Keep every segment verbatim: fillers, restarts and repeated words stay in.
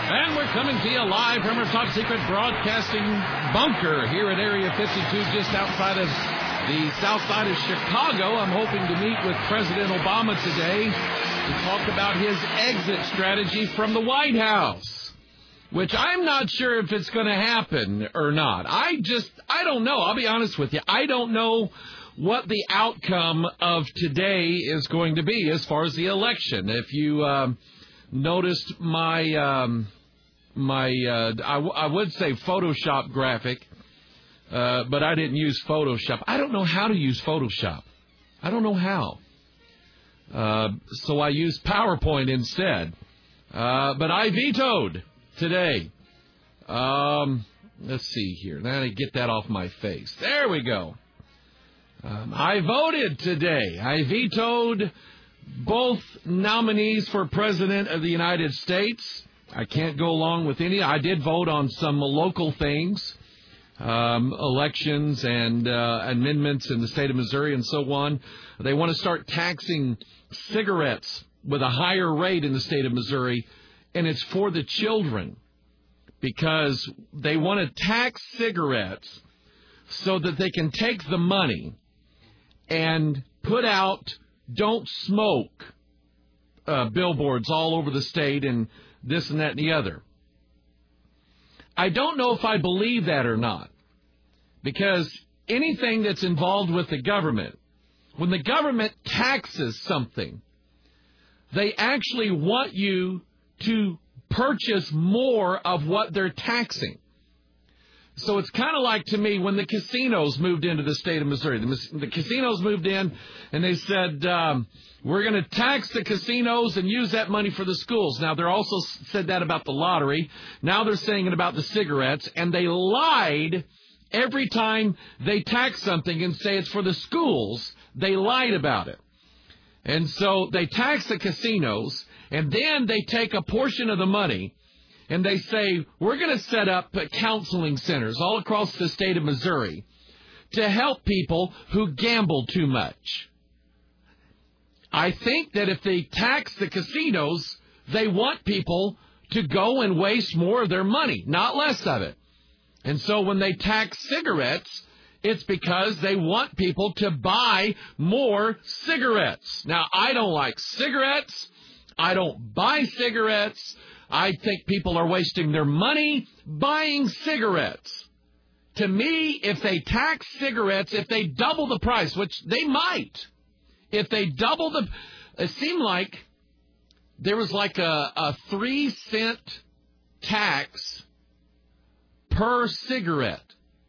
And we're coming to you live from our top secret broadcasting bunker here at Area fifty-two, just outside of the south side of Chicago. I'm hoping to meet with President Obama today to talk about his exit strategy from the White House, which I'm not sure if it's going to happen or not. I just, I don't know. I'll be honest with you. I don't know what the outcome of today is going to be as far as the election. If you um, noticed my, um, my uh, I, w- I would say Photoshop graphic, uh, but I didn't use Photoshop. I don't know how to use Photoshop. I don't know how. Uh, so I used PowerPoint instead. Uh, but I vetoed today. Um, let's see here. Now I get that off my face. There we go. Um, I voted today. I vetoed both nominees for President of the United States. I can't go along with any. I did vote on some local things, um, elections and uh, amendments in the state of Missouri and so on. They want to start taxing cigarettes with a higher rate in the state of Missouri, and it's for the children because they want to tax cigarettes so that they can take the money and put out don't smoke uh, billboards all over the state and this and that and the other. I don't know if I believe that or not, because anything that's involved with the government, when the government taxes something, they actually want you to purchase more of what they're taxing. So it's kind of like, to me, when the casinos moved into the state of Missouri. The, the casinos moved in, and they said, um, we're going to tax the casinos and use that money for the schools. Now, they also said that about the lottery. Now they're saying it about the cigarettes, and they lied every time they tax something and say it's for the schools. They lied about it. And so they tax the casinos, and then they take a portion of the money, and they say, we're going to set up counseling centers all across the state of Missouri to help people who gamble too much. I think that if they tax the casinos, they want people to go and waste more of their money, not less of it. And so when they tax cigarettes, it's because they want people to buy more cigarettes. Now, I don't like cigarettes. I don't buy cigarettes. I think people are wasting their money buying cigarettes. To me, if they tax cigarettes, if they double the price, which they might, if they double the, it seemed like there was like a, a three cent tax per cigarette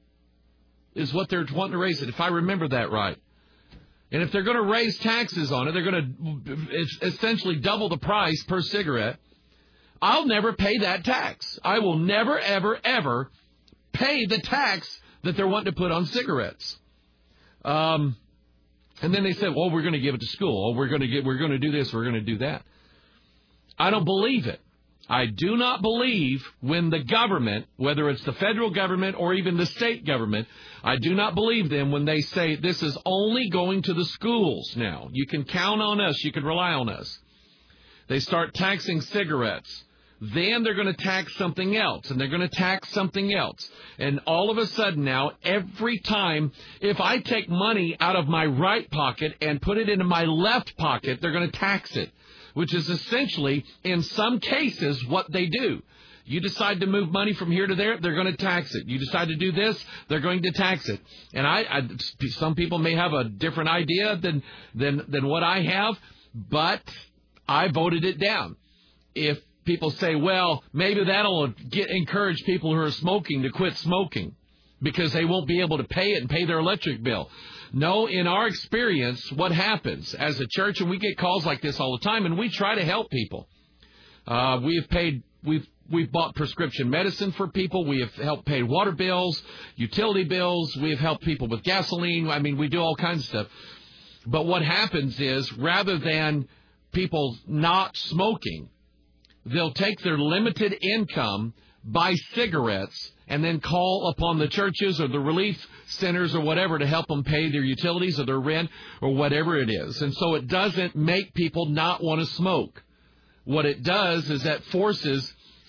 is what they're wanting to raise it, if I remember that right. And if they're going to raise taxes on it, they're going to essentially double the price per cigarette. I'll never pay that tax. I will never, ever, ever pay the tax that they're wanting to put on cigarettes. Um, and then they said, well, we're going to give it to school. Oh, we're going to get, we're going to do this. We're going to do that. I don't believe it. I do not believe when the government, whether it's the federal government or even the state government, I do not believe them when they say this is only going to the schools now. You can count on us. You can rely on us. They start taxing cigarettes. Then they're going to tax something else, and they're going to tax something else. And all of a sudden now, every time, if I take money out of my right pocket and put it into my left pocket, they're going to tax it, which is essentially, in some cases, what they do. You decide to move money from here to there, they're going to tax it. You decide to do this, they're going to tax it. And I, I some people may have a different idea than than than what I have, but I voted it down. If people say, well, maybe that'll get encourage people who are smoking to quit smoking because they won't be able to pay it and pay their electric bill. No, in our experience, what happens as a church, and we get calls like this all the time, and we try to help people. Uh, we've paid, we've we've bought prescription medicine for people. We have helped pay water bills, utility bills. We have helped people with gasoline. I mean, we do all kinds of stuff. But what happens is, rather than people not smoking, they'll take their limited income, buy cigarettes, and then call upon the churches or the relief centers or whatever to help them pay their utilities or their rent or whatever it is. And so it doesn't make people not want to smoke. What it does is that forces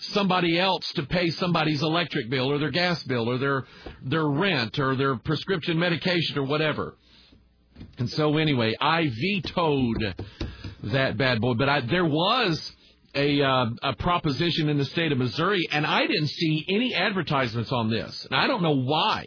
somebody else to pay somebody's electric bill or their gas bill or their their rent or their prescription medication or whatever. And so anyway, I vetoed that bad boy. But I, there was a, uh, a proposition in the state of Missouri, and I didn't see any advertisements on this. And I don't know why.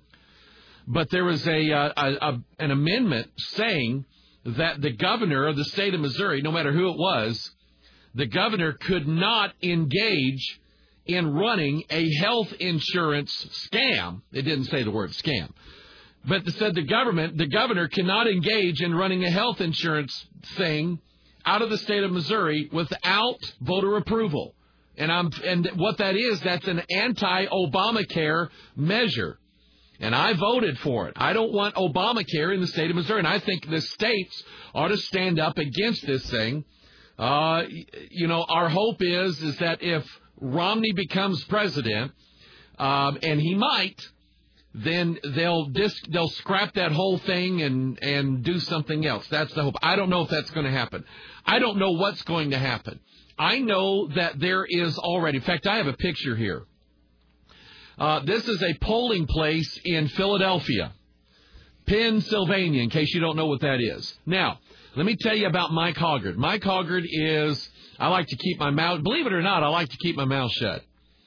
But there was a, uh, a, a an amendment saying that the governor of the state of Missouri, no matter who it was, the governor could not engage in running a health insurance scam. It didn't say the word scam. But it said the government, the governor cannot engage in running a health insurance thing out of the state of Missouri without voter approval. And I'm and what that is, that's an anti-Obamacare measure. And I voted for it. I don't want Obamacare in the state of Missouri. And I think the states ought to stand up against this thing. Uh, you know, our hope is, is that if Romney becomes president, um, and he might, then they'll dis- they'll scrap that whole thing and, and do something else. That's the hope. I don't know if that's going to happen. I don't know what's going to happen. I know that there is already, in fact, I have a picture here. Uh, this is a polling place in Philadelphia, Pennsylvania, in case you don't know what that is. Now, let me tell you about Mike Hoggard. Mike Hoggard is, I like to keep my mouth, believe it or not, I like to keep my mouth shut.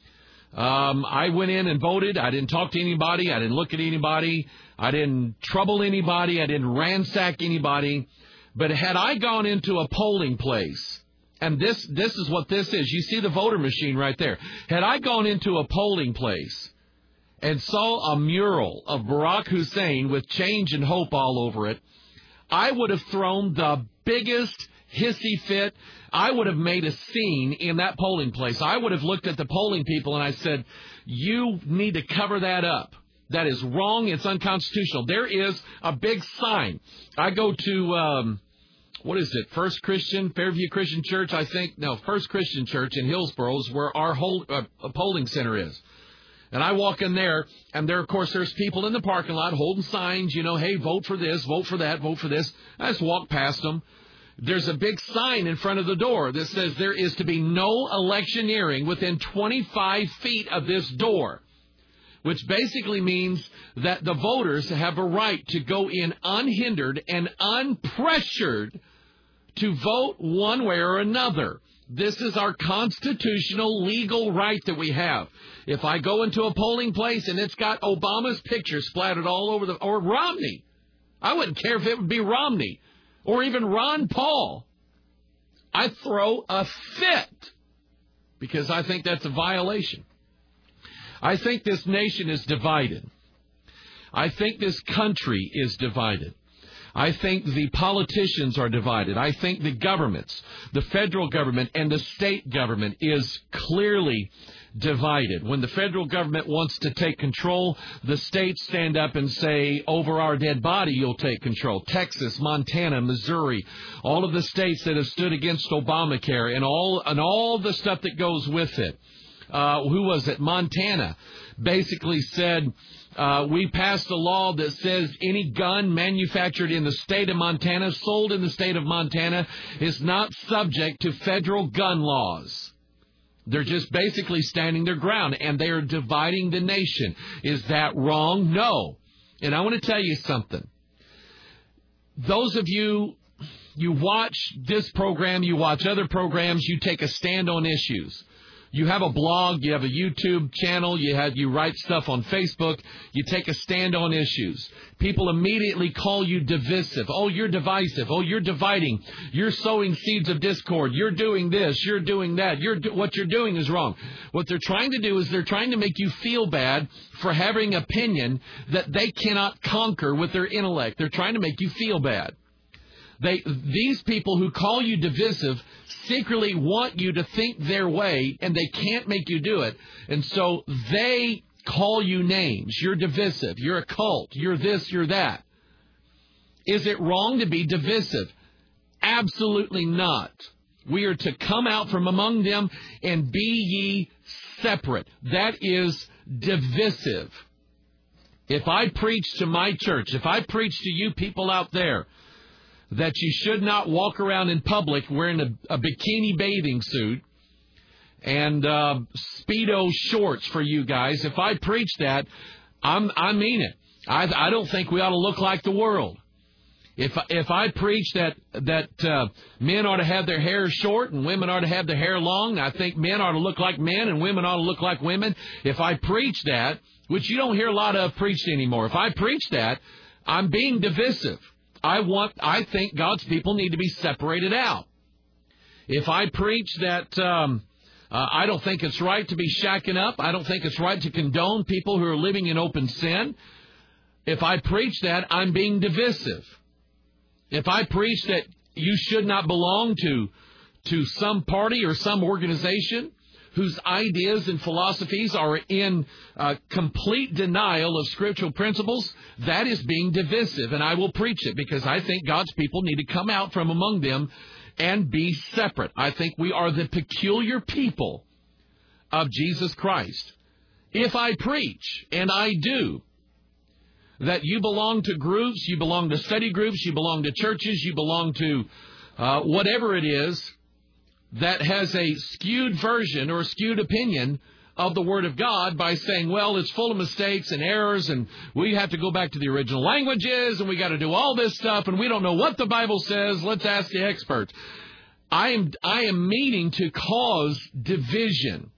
Um, I went in and voted. I didn't talk to anybody. I didn't look at anybody. I didn't trouble anybody. I didn't ransack anybody. But had I gone into a polling place, and this this is what this is. You see the voter machine right there. Had I gone into a polling place and saw a mural of Barack Hussein with change and hope all over it, I would have thrown the biggest hissy fit. I would have made a scene in that polling place. I would have looked at the polling people and I said, you need to cover that up. That is wrong. It's unconstitutional. There is a big sign. I go to, um, what is it, First Christian, Fairview Christian Church, I think. No, First Christian Church in Hillsborough is where our whole uh, polling center is. And I walk in there, and there, of course, there's people in the parking lot holding signs, you know, hey, vote for this, vote for that, vote for this. I just walk past them. There's a big sign in front of the door that says there is to be no electioneering within twenty-five feet of this door, which basically means that the voters have a right to go in unhindered and unpressured to vote one way or another. This is our constitutional legal right that we have. If I go into a polling place and it's got Obama's picture splattered all over the, or Romney, I wouldn't care if it would be Romney or even Ron Paul, I throw a fit because I think that's a violation. I think this nation is divided. I think this country is divided. I think the politicians are divided. I think the governments, the federal government and the state government is clearly divided. When the federal government wants to take control, the states stand up and say, over our dead body, you'll take control. Texas, Montana, Missouri, all of the states that have stood against Obamacare and all and all the stuff that goes with it. Uh, who was it? Montana basically said, uh, we passed a law that says any gun manufactured in the state of Montana, sold in the state of Montana, is not subject to federal gun laws. They're just basically standing their ground, and they are dividing the nation. Is that wrong? No. And I want to tell you something. Those of you, you watch this program, you watch other programs, you take a stand on issues. You have a blog, you have a YouTube channel, you have you write stuff on Facebook, you take a stand on issues. People immediately call you divisive. Oh, you're divisive. Oh, you're dividing. You're sowing seeds of discord. You're doing this. You're doing that. You're do- what you're doing is wrong. What they're trying to do is they're trying to make you feel bad for having an opinion that they cannot conquer with their intellect. They're trying to make you feel bad. They, these people who call you divisive secretly want you to think their way, and they can't make you do it. And so they call you names. You're divisive. You're a cult. You're this, you're that. Is it wrong to be divisive? Absolutely not. We are to come out from among them and be ye separate. That is divisive. If I preach to my church, if I preach to you people out there, that you should not walk around in public wearing a, a bikini bathing suit and uh, Speedo shorts for you guys. If I preach that, I'm, I mean it. I, I don't think we ought to look like the world. If if I preach that that uh, men ought to have their hair short and women ought to have their hair long, I think men ought to look like men and women ought to look like women. If I preach that, which you don't hear a lot of preached anymore, if I preach that, I'm being divisive. I want. I think God's people need to be separated out. If I preach that um, uh, I don't think it's right to be shacking up, I don't think it's right to condone people who are living in open sin. If I preach that, I'm being divisive. If I preach that you should not belong to to some party or some organization whose ideas and philosophies are in uh, complete denial of scriptural principles, that is being divisive, and I will preach it because I think God's people need to come out from among them and be separate. I think we are the peculiar people of Jesus Christ. If I preach, and I do, that you belong to groups, you belong to study groups, you belong to churches, you belong to uh, whatever it is that has a skewed version or a skewed opinion of the Word of God by saying, well, it's full of mistakes and errors and we have to go back to the original languages and we got to do all this stuff and we don't know what the Bible says. Let's ask the experts. I am, I am meaning to cause division,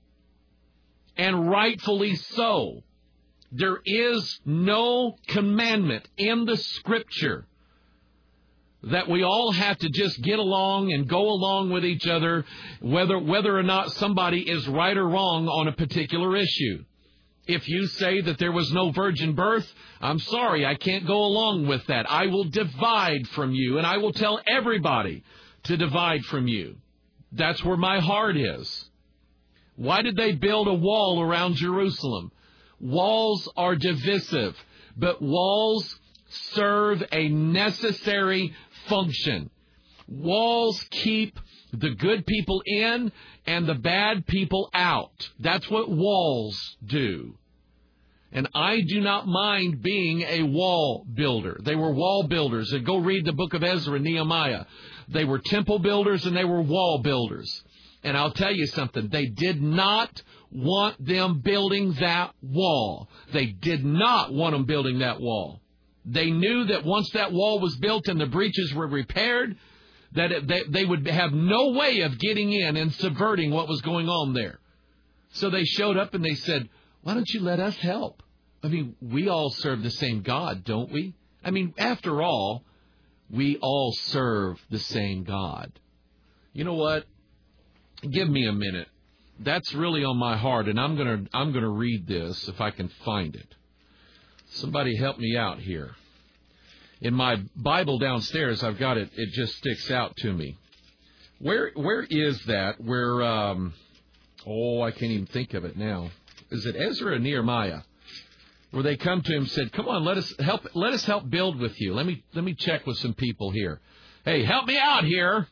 and rightfully so. There is no commandment in the Scripture that we all have to just get along and go along with each other, whether whether or not somebody is right or wrong on a particular issue. If you say that there was no virgin birth, I'm sorry, I can't go along with that. I will divide from you, and I will tell everybody to divide from you. That's where my heart is. Why did they build a wall around Jerusalem? Walls are divisive, but walls serve a necessary function. Walls keep the good people in and the bad people out. That's what walls do. And I do not mind being a wall builder. They were wall builders. And go read the book of Ezra and Nehemiah. They were temple builders and they were wall builders. And I'll tell you something. They did not want them building that wall. They did not want them building that wall. They knew that once that wall was built and the breaches were repaired, that it, they, they would have no way of getting in and subverting what was going on there. So they showed up and they said, why don't you let us help? I mean, we all serve the same God, don't we? I mean, after all, we all serve the same God. You know what? Give me a minute. That's really on my heart, and I'm gonna I'm gonna read this if I can find it. Somebody help me out here. In my Bible downstairs, I've got it. It just sticks out to me. Where where is that? Where um, oh, I can't even think of it now. Is it Ezra or Nehemiah? Where they come to him and said, "Come on, let us help. Let us help build with you. Let me let me check with some people here. Hey, help me out here."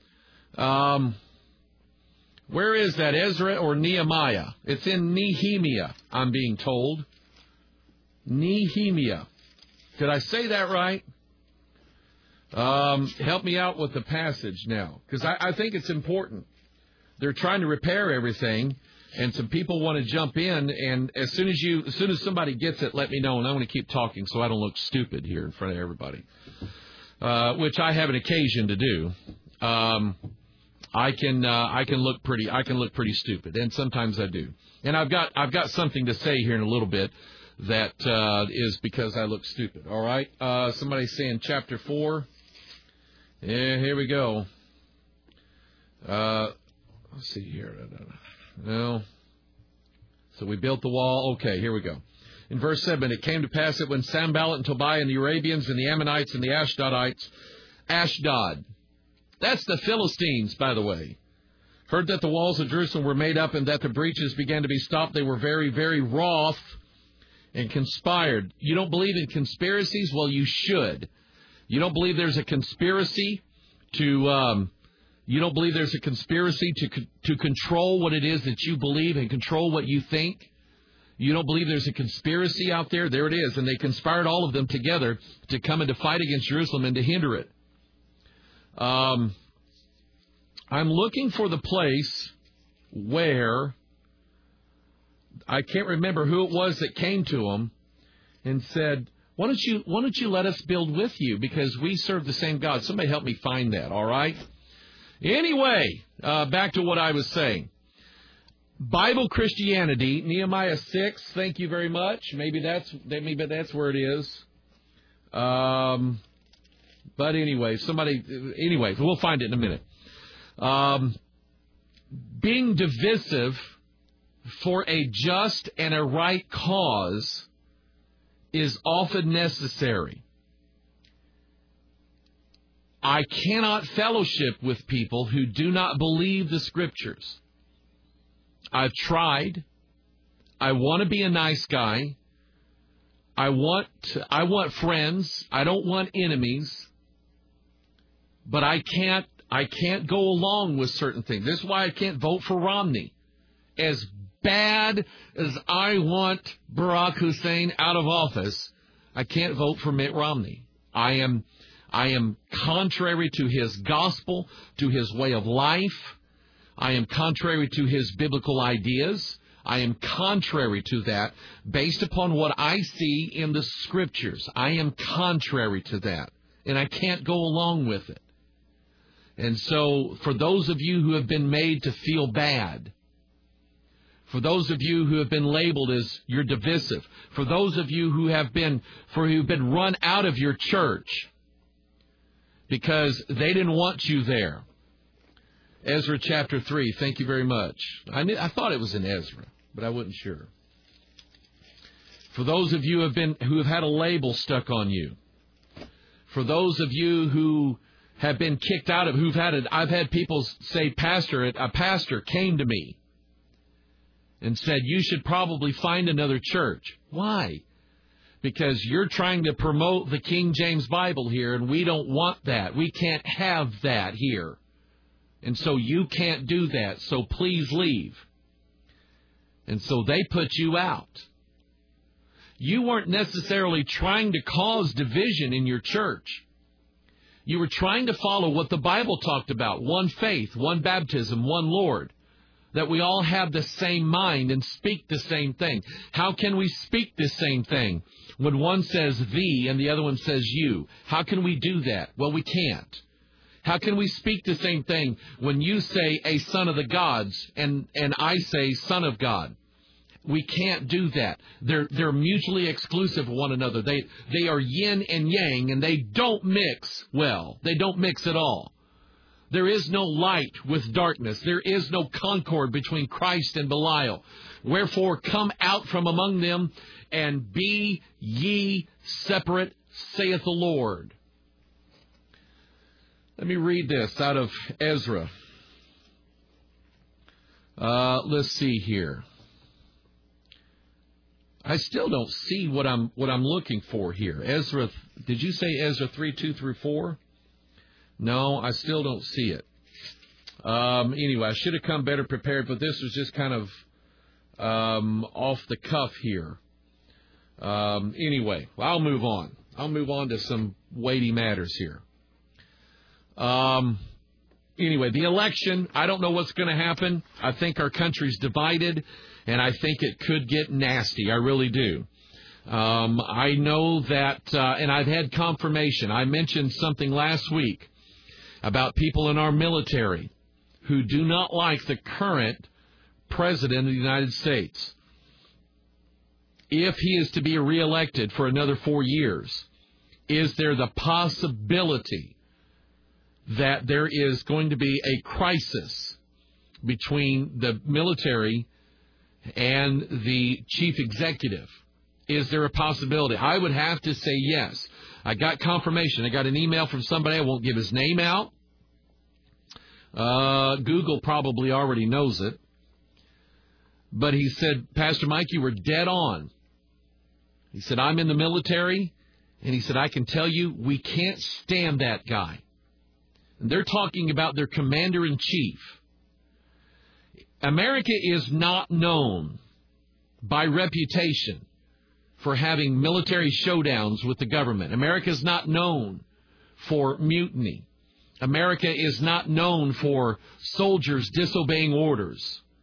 Um. Where is that, Ezra or Nehemiah? It's in Nehemiah, I'm being told. Nehemiah. Did I say that right? Um, help me out with the passage now, because I, I think it's important. They're trying to repair everything, and some people want to jump in, and as soon as you, as soon as somebody gets it, let me know, and I want to keep talking so I don't look stupid here in front of everybody, uh, which I have an occasion to do. Um I can uh, I can look pretty I can look pretty stupid, and sometimes I do. And I've got I've got something to say here in a little bit that uh, is because I look stupid. All right. Uh, somebody's saying chapter four. Yeah, here we go. Uh, let's see here. No. So we built the wall. Okay, here we go. In verse seven, it came to pass that when Sanballat and Tobiah and the Arabians and the Ammonites and the Ashdodites, Ashdod. That's the Philistines, by the way. Heard that the walls of Jerusalem were made up and that the breaches began to be stopped. They were very, very wroth and conspired. You don't believe in conspiracies? Well, you should. You don't believe there's a conspiracy to, um, you don't believe there's a conspiracy to, to control what it is that you believe and control what you think? You don't believe there's a conspiracy out there? There it is. And they conspired all of them together to come and to fight against Jerusalem and to hinder it. Um, I'm looking for the place where I can't remember who it was that came to him and said, why don't you why don't you let us build with you, because we serve the same God. Somebody help me find that, all right? Anyway, uh, back to what I was saying. Bible Christianity, Nehemiah six, thank you very much. Maybe that's maybe that's where it is. Um, but anyway, somebody, anyway, we'll find it in a minute. Um, being divisive for a just and a right cause is often necessary. I cannot fellowship with people who do not believe the Scriptures. I've tried. I want to be a nice guy. I want I want friends. I don't want enemies. But I can't I can't go along with certain things. This is why I can't vote for Romney. As bad as I want Barack Hussein out of office, I can't vote for Mitt Romney. I am I am contrary to his gospel, to his way of life. I am contrary to his biblical ideas. I am contrary to that based upon what I see in the Scriptures. I am contrary to that, and I can't go along with it. And so for those of you who have been made to feel bad, for those of you who have been labeled as you're divisive, for those of you who have been for who've been run out of your church because they didn't want you there. Ezra chapter three, thank you very much. I knew, I thought it was in Ezra, but I wasn't sure. For those of you who have been who have had a label stuck on you, for those of you who have been kicked out of, who've had it, I've had people say, Pastor, a pastor came to me and said, you should probably find another church. Why? Because you're trying to promote the King James Bible here, and we don't want that. We can't have that here. And so you can't do that, so please leave. And so they put you out. You weren't necessarily trying to cause division in your church. You were trying to follow what the Bible talked about, one faith, one baptism, one Lord, that we all have the same mind and speak the same thing. How can we speak the same thing when one says thee and the other one says you? How can we do that? Well, we can't. How can we speak the same thing when you say a son of the gods and, and I say son of God? We can't do that. They're they're mutually exclusive of one another. They they are yin and yang, and they don't mix well. They don't mix at all. There is no light with darkness. There is no concord between Christ and Belial. Wherefore come out from among them and be ye separate, saith the Lord. Let me read this out of Ezra. Uh, let's see here. I still don't see what I'm what I'm looking for here. Ezra, did you say Ezra three, two through four? No, I still don't see it. Um, anyway, I should have come better prepared, but this was just kind of um, off the cuff here. Um, anyway, well, I'll move on. I'll move on to some weighty matters here. Um, anyway, the election, I don't know what's going to happen. I think our country's divided, and I think it could get nasty. I really do. Um, I know that, uh, and I've had confirmation. I mentioned something last week about people in our military who do not like the current president of the United States. If he is to be reelected for another four years, is there the possibility that there is going to be a crisis between the military and the chief executive? Is there a possibility? I would have to say yes. I got confirmation. I got an email from somebody. I won't give his name out. Uh, Google probably already knows it. But he said, Pastor Mike, you were dead on. He said, I'm in the military. And he said, I can tell you, we can't stand that guy. And they're talking about their commander-in-chief. America is not known by reputation for having military showdowns with the government. America is not known for mutiny. America is not known for soldiers disobeying orders.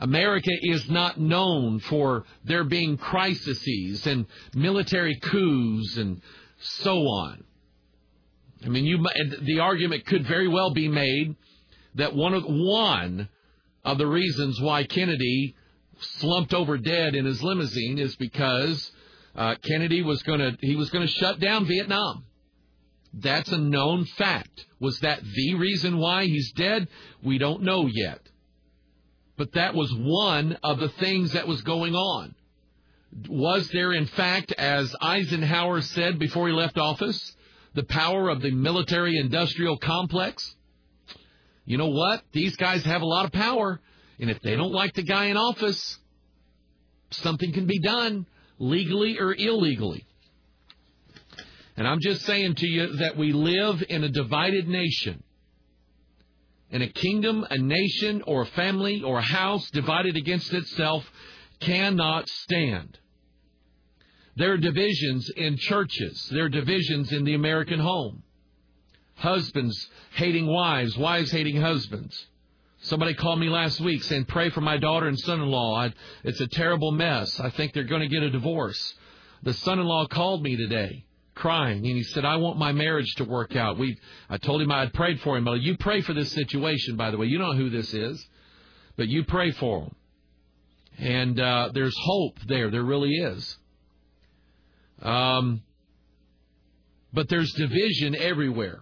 America is not known for there being crises and military coups and so on. I mean, you, the argument could very well be made that one of one of the reasons why Kennedy slumped over dead in his limousine is because uh, Kennedy was going to he was going to shut down Vietnam. That's a known fact. Was that the reason why he's dead? We don't know yet. But that was one of the things that was going on. Was there, in fact, as Eisenhower said before he left office, the power of the military-industrial complex? You know what? These guys have a lot of power, and if they don't like the guy in office, something can be done, legally or illegally. And I'm just saying to you that we live in a divided nation. And a kingdom, a nation, or a family, or a house divided against itself cannot stand. There are divisions in churches. There are divisions in the American home. Husbands hating wives, wives hating husbands. Somebody called me last week saying, pray for my daughter and son-in-law. I, it's a terrible mess. I think they're going to get a divorce. The son-in-law called me today, crying, and he said, I want my marriage to work out. We, I told him I had prayed for him. You pray for this situation, by the way. You don't know who this is, but you pray for him. And uh, there's hope there. There really is. Um, but there's division everywhere.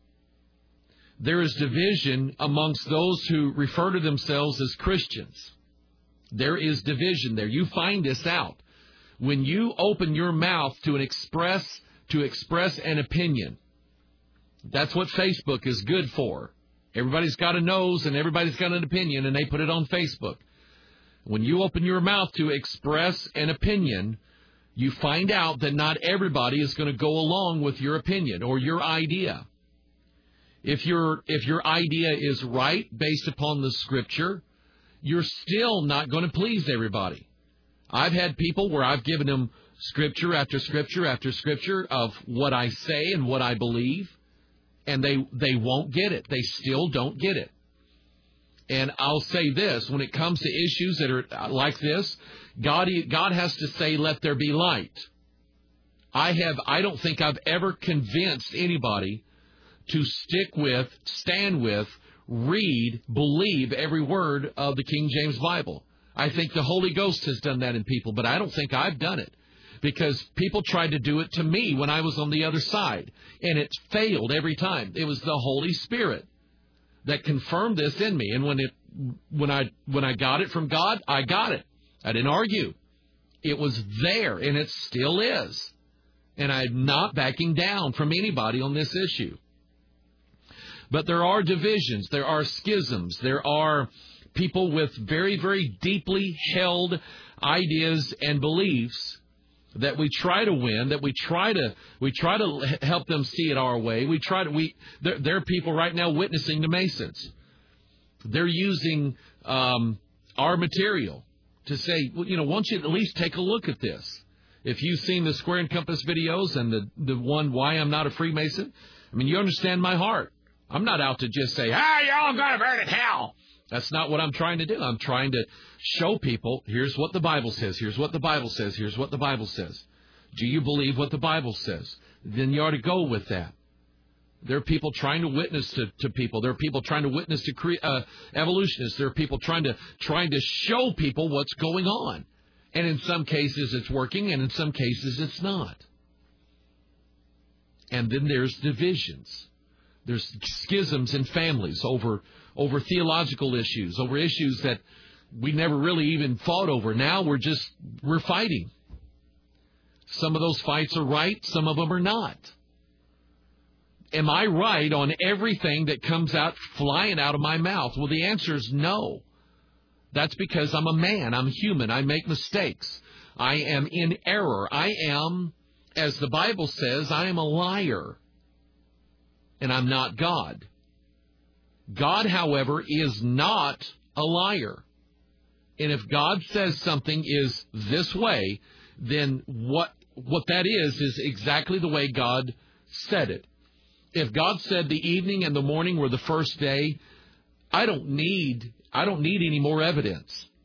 There is division amongst those who refer to themselves as Christians. There is division there. You find this out when you open your mouth to an express to express an opinion. That's what Facebook is good for. Everybody's got a nose and everybody's got an opinion, and they put it on Facebook. When you open your mouth to express an opinion, you find out that not everybody is going to go along with your opinion or your idea. If your if your idea is right based upon the Scripture, you're still not going to please everybody. I've had people where I've given them Scripture after Scripture after Scripture of what I say and what I believe, and they they won't get it. They still don't get it. And I'll say this, when it comes to issues that are like this, God God has to say, let there be light. I have I don't think I've ever convinced anybody to stick with, stand with, read, believe every word of the King James Bible. I think the Holy Ghost has done that in people, but I don't think I've done it. Because people tried to do it to me when I was on the other side, and it failed every time. It was the Holy Spirit that confirmed this in me. And when it, when I, when I got it from God, I got it. I didn't argue. It was there, and it still is. And I'm not backing down from anybody on this issue. But there are divisions. There are schisms. There are people with very, very deeply held ideas and beliefs that we try to win, that we try to we try to help them see it our way. We try to we there, there are people right now witnessing to Masons. They're using um, our material to say, well, you know, why don't you at least take a look at this? If you've seen the Square and Compass videos and the the one Why I'm Not a Freemason, I mean, you understand my heart. I'm not out to just say, ah, you're all going to burn in hell. That's not what I'm trying to do. I'm trying to show people, here's what the Bible says, here's what the Bible says, here's what the Bible says. Do you believe what the Bible says? Then you ought to go with that. There are people trying to witness to, to people. There are people trying to witness to cre- uh, evolutionists. There are people trying to trying to show people what's going on. And in some cases it's working, and in some cases it's not. And then there's divisions. There's schisms in families over over theological issues, over issues that we never really even fought over. Now we're just, we're fighting. Some of those fights are right, some of them are not. Am I right on everything that comes out flying out of my mouth? Well, the answer is no. That's because I'm a man. I'm human. I make mistakes. I am in error. I am, as the Bible says, I am a liar. And I'm not God. God, however, is not a liar. And if God says something is this way, then what what that is is exactly the way God said it. If God said the evening and the morning were the first day, I don't need I don't need any more evidence.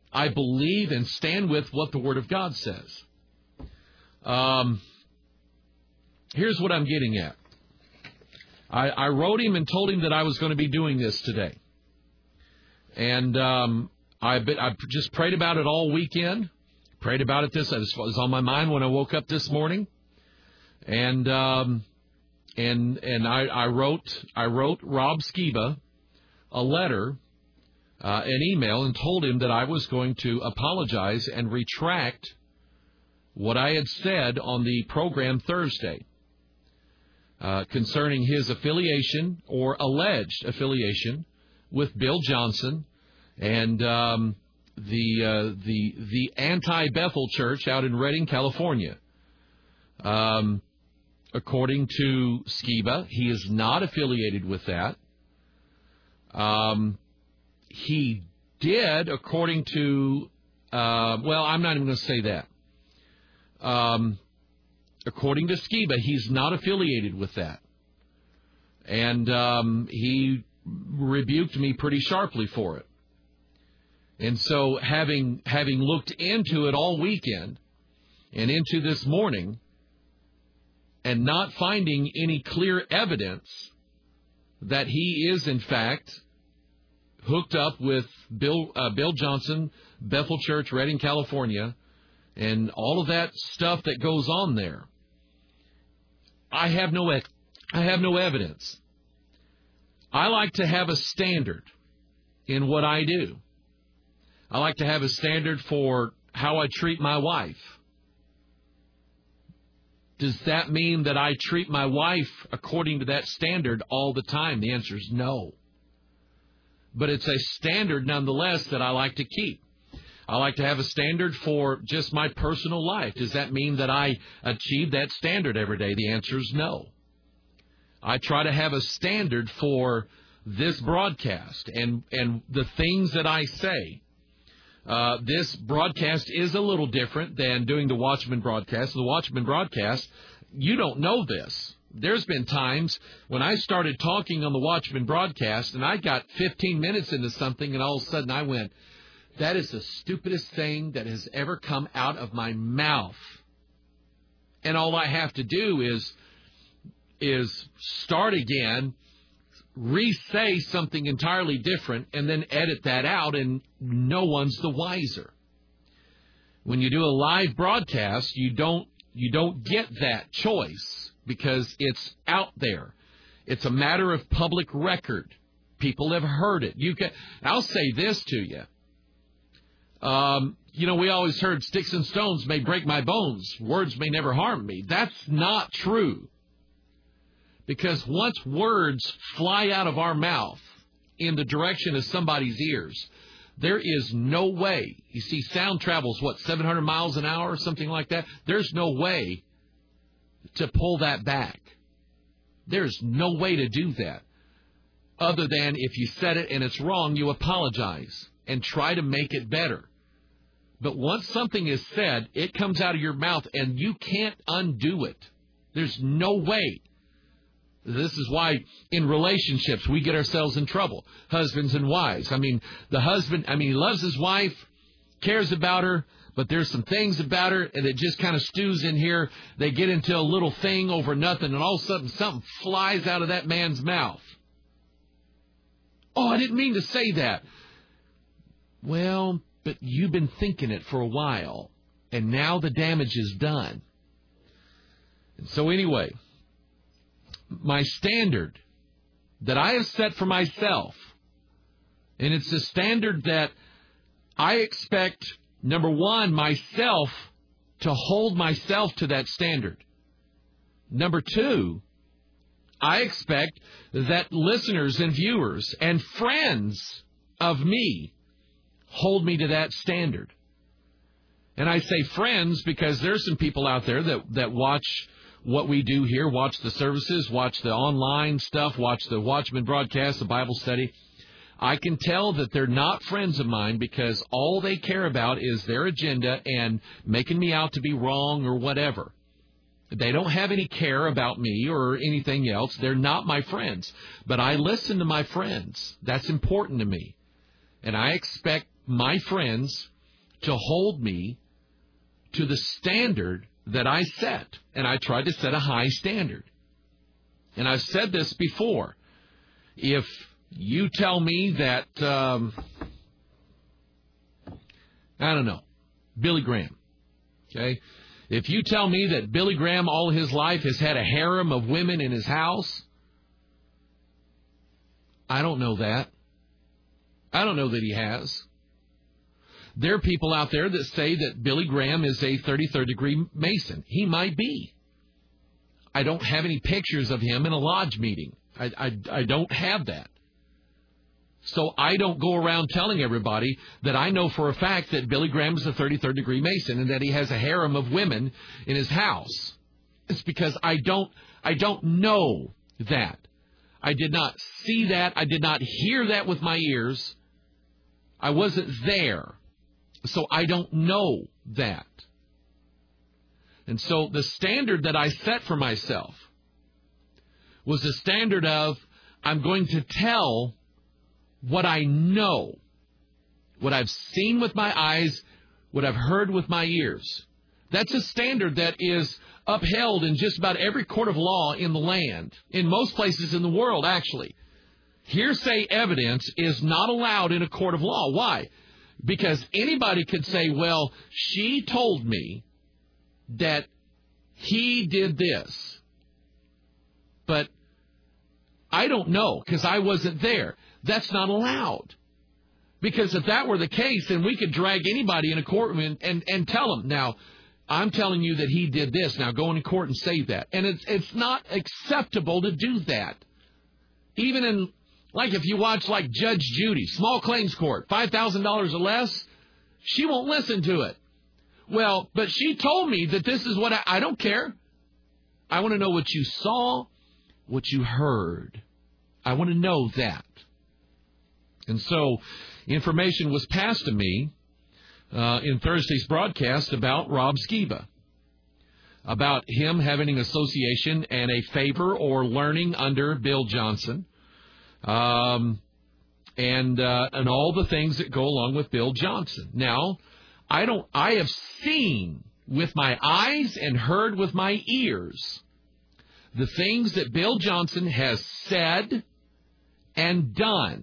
I believe and stand with what the Word of God says. Um, here's what I'm getting at. I, I wrote him and told him that I was going to be doing this today. And um, I, I just prayed about it all weekend. Prayed about it this. It was on my mind when I woke up this morning. And um, and and I, I wrote I wrote Rob Skiba a letter, uh, an email, and told him that I was going to apologize and retract what I had said on the program Thursday uh, concerning his affiliation or alleged affiliation with Bill Johnson and um, the uh, the the anti-Bethel Church out in Redding, California. Um, according to Skiba, he is not affiliated with that. Um, he did, according to, uh, well, I'm not even going to say that. Um, according to Skiba, he's not affiliated with that. And um, he rebuked me pretty sharply for it. And so having having looked into it all weekend and into this morning and not finding any clear evidence that he is, in fact, hooked up with Bill uh, Bill Johnson, Bethel Church, Redding, California, and all of that stuff that goes on there, I have no I have no evidence. I like to have a standard in what I do. I like to have a standard for how I treat my wife. Does that mean that I treat my wife according to that standard all the time? The answer is no. But it's a standard nonetheless that I like to keep. I like to have a standard for just my personal life. Does that mean that I achieve that standard every day? The answer is no. I try to have a standard for this broadcast and, and the things that I say. Uh, this broadcast is a little different than doing the Watchman broadcast. The Watchman broadcast, you don't know this. There's been times when I started talking on the Watchman broadcast and I got fifteen minutes into something and all of a sudden I went, that is the stupidest thing that has ever come out of my mouth. And all I have to do is, is start again, re-say something entirely different, and then edit that out, and no one's the wiser. When you do a live broadcast, you don't you don't get that choice because it's out there. It's a matter of public record. People have heard it. You can. I'll say this to you. Um, you know, we always heard sticks and stones may break my bones. Words may never harm me. That's not true. Because once words fly out of our mouth in the direction of somebody's ears, there is no way. You see, sound travels, what, seven hundred miles an hour or something like that? There's no way to pull that back. There's no way to do that. Other than if you said it and it's wrong, you apologize and try to make it better. But once something is said, it comes out of your mouth and you can't undo it. There's no way. This is why in relationships we get ourselves in trouble, husbands and wives. I mean, the husband, I mean, he loves his wife, cares about her, but there's some things about her, and it just kind of stews in here. They get into a little thing over nothing, and all of a sudden something flies out of that man's mouth. Oh, I didn't mean to say that. Well, but you've been thinking it for a while, and now the damage is done. And so anyway, my standard that I have set for myself, and it's a standard that I expect, number one, myself to hold myself to that standard. Number two, I expect that listeners and viewers and friends of me hold me to that standard. And I say friends because there's some people out there that, that watch what we do here, watch the services, watch the online stuff, watch the Watchman broadcast, the Bible study. I can tell that they're not friends of mine because all they care about is their agenda and making me out to be wrong or whatever. They don't have any care about me or anything else. They're not my friends. But I listen to my friends. That's important to me. And I expect my friends to hold me to the standard that I set. And I tried to set a high standard. And I've said this before. If you tell me that, um, I don't know, Billy Graham, okay? If you tell me that Billy Graham all his life has had a harem of women in his house, I don't know that. I don't know that he has. There are people out there that say that Billy Graham is a thirty-third degree Mason. He might be. I don't have any pictures of him in a lodge meeting. I, I, I don't have that. So I don't go around telling everybody that I know for a fact that Billy Graham is a thirty-third degree Mason and that he has a harem of women in his house. It's because I don't, I don't know that. I did not see that. I did not hear that with my ears. I wasn't there. So I don't know that. And so the standard that I set for myself was the standard of I'm going to tell what I know, what I've seen with my eyes, what I've heard with my ears. That's a standard that is upheld in just about every court of law in the land, in most places in the world, actually. Hearsay evidence is not allowed in a court of law. Why? Because anybody could say, well, she told me that he did this. But I don't know because I wasn't there. That's not allowed. Because if that were the case, then we could drag anybody in a courtroom and, and, and tell them, now, I'm telling you that he did this. Now go into court and say that. And it's, it's not acceptable to do that. Even in, like if you watch like Judge Judy, small claims court, five thousand dollars or less, she won't listen to it. Well, but she told me that this is what I, I don't care. I want to know what you saw, what you heard. I want to know that. And so information was passed to me uh, in Thursday's broadcast about Rob Skiba, about him having an association and a favor or learning under Bill Johnson, um, and uh, and all the things that go along with Bill Johnson. Now, I don't. I have seen with my eyes and heard with my ears the things that Bill Johnson has said and done.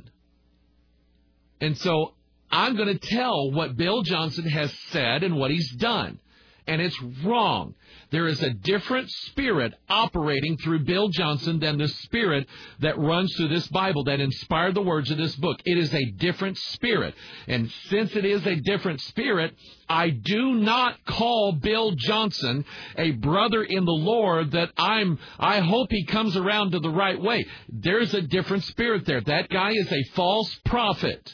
And so I'm going to tell what Bill Johnson has said and what he's done. And it's wrong. There is a different spirit operating through Bill Johnson than the spirit that runs through this Bible that inspired the words of this book. It is a different spirit. And since it is a different spirit, I do not call Bill Johnson a brother in the Lord that I'm, I hope he comes around to the right way. There's a different spirit there. That guy is a false prophet.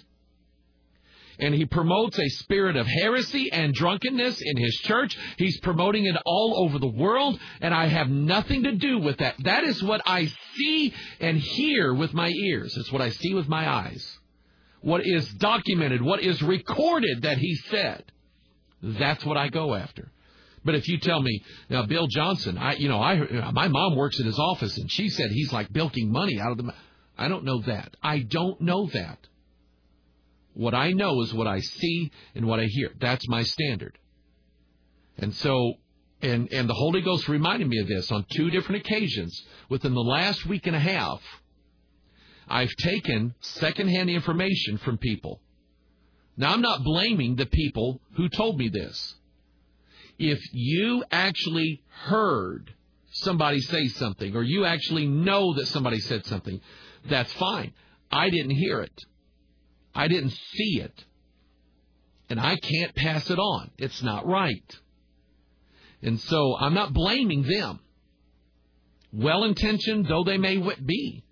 And he promotes a spirit of heresy and drunkenness in his church. He's promoting it all over the world, and I have nothing to do with that. That is what I see and hear with my ears. It's what I see with my eyes. What is documented, what is recorded that he said, that's what I go after. But if you tell me, now, Bill Johnson, I, you know, I, my mom works in his office, and she said he's like bilking money out of the... I don't know that. I don't know that. What I know is what I see and what I hear. That's my standard. And so, and, and the Holy Ghost reminded me of this on two different occasions within the last week and a half. I've taken secondhand information from people. Now, I'm not blaming the people who told me this. If you actually heard somebody say something, or you actually know that somebody said something, that's fine. I didn't hear it. I didn't see it, and I can't pass it on. It's not right. And so I'm not blaming them, well-intentioned though they may be.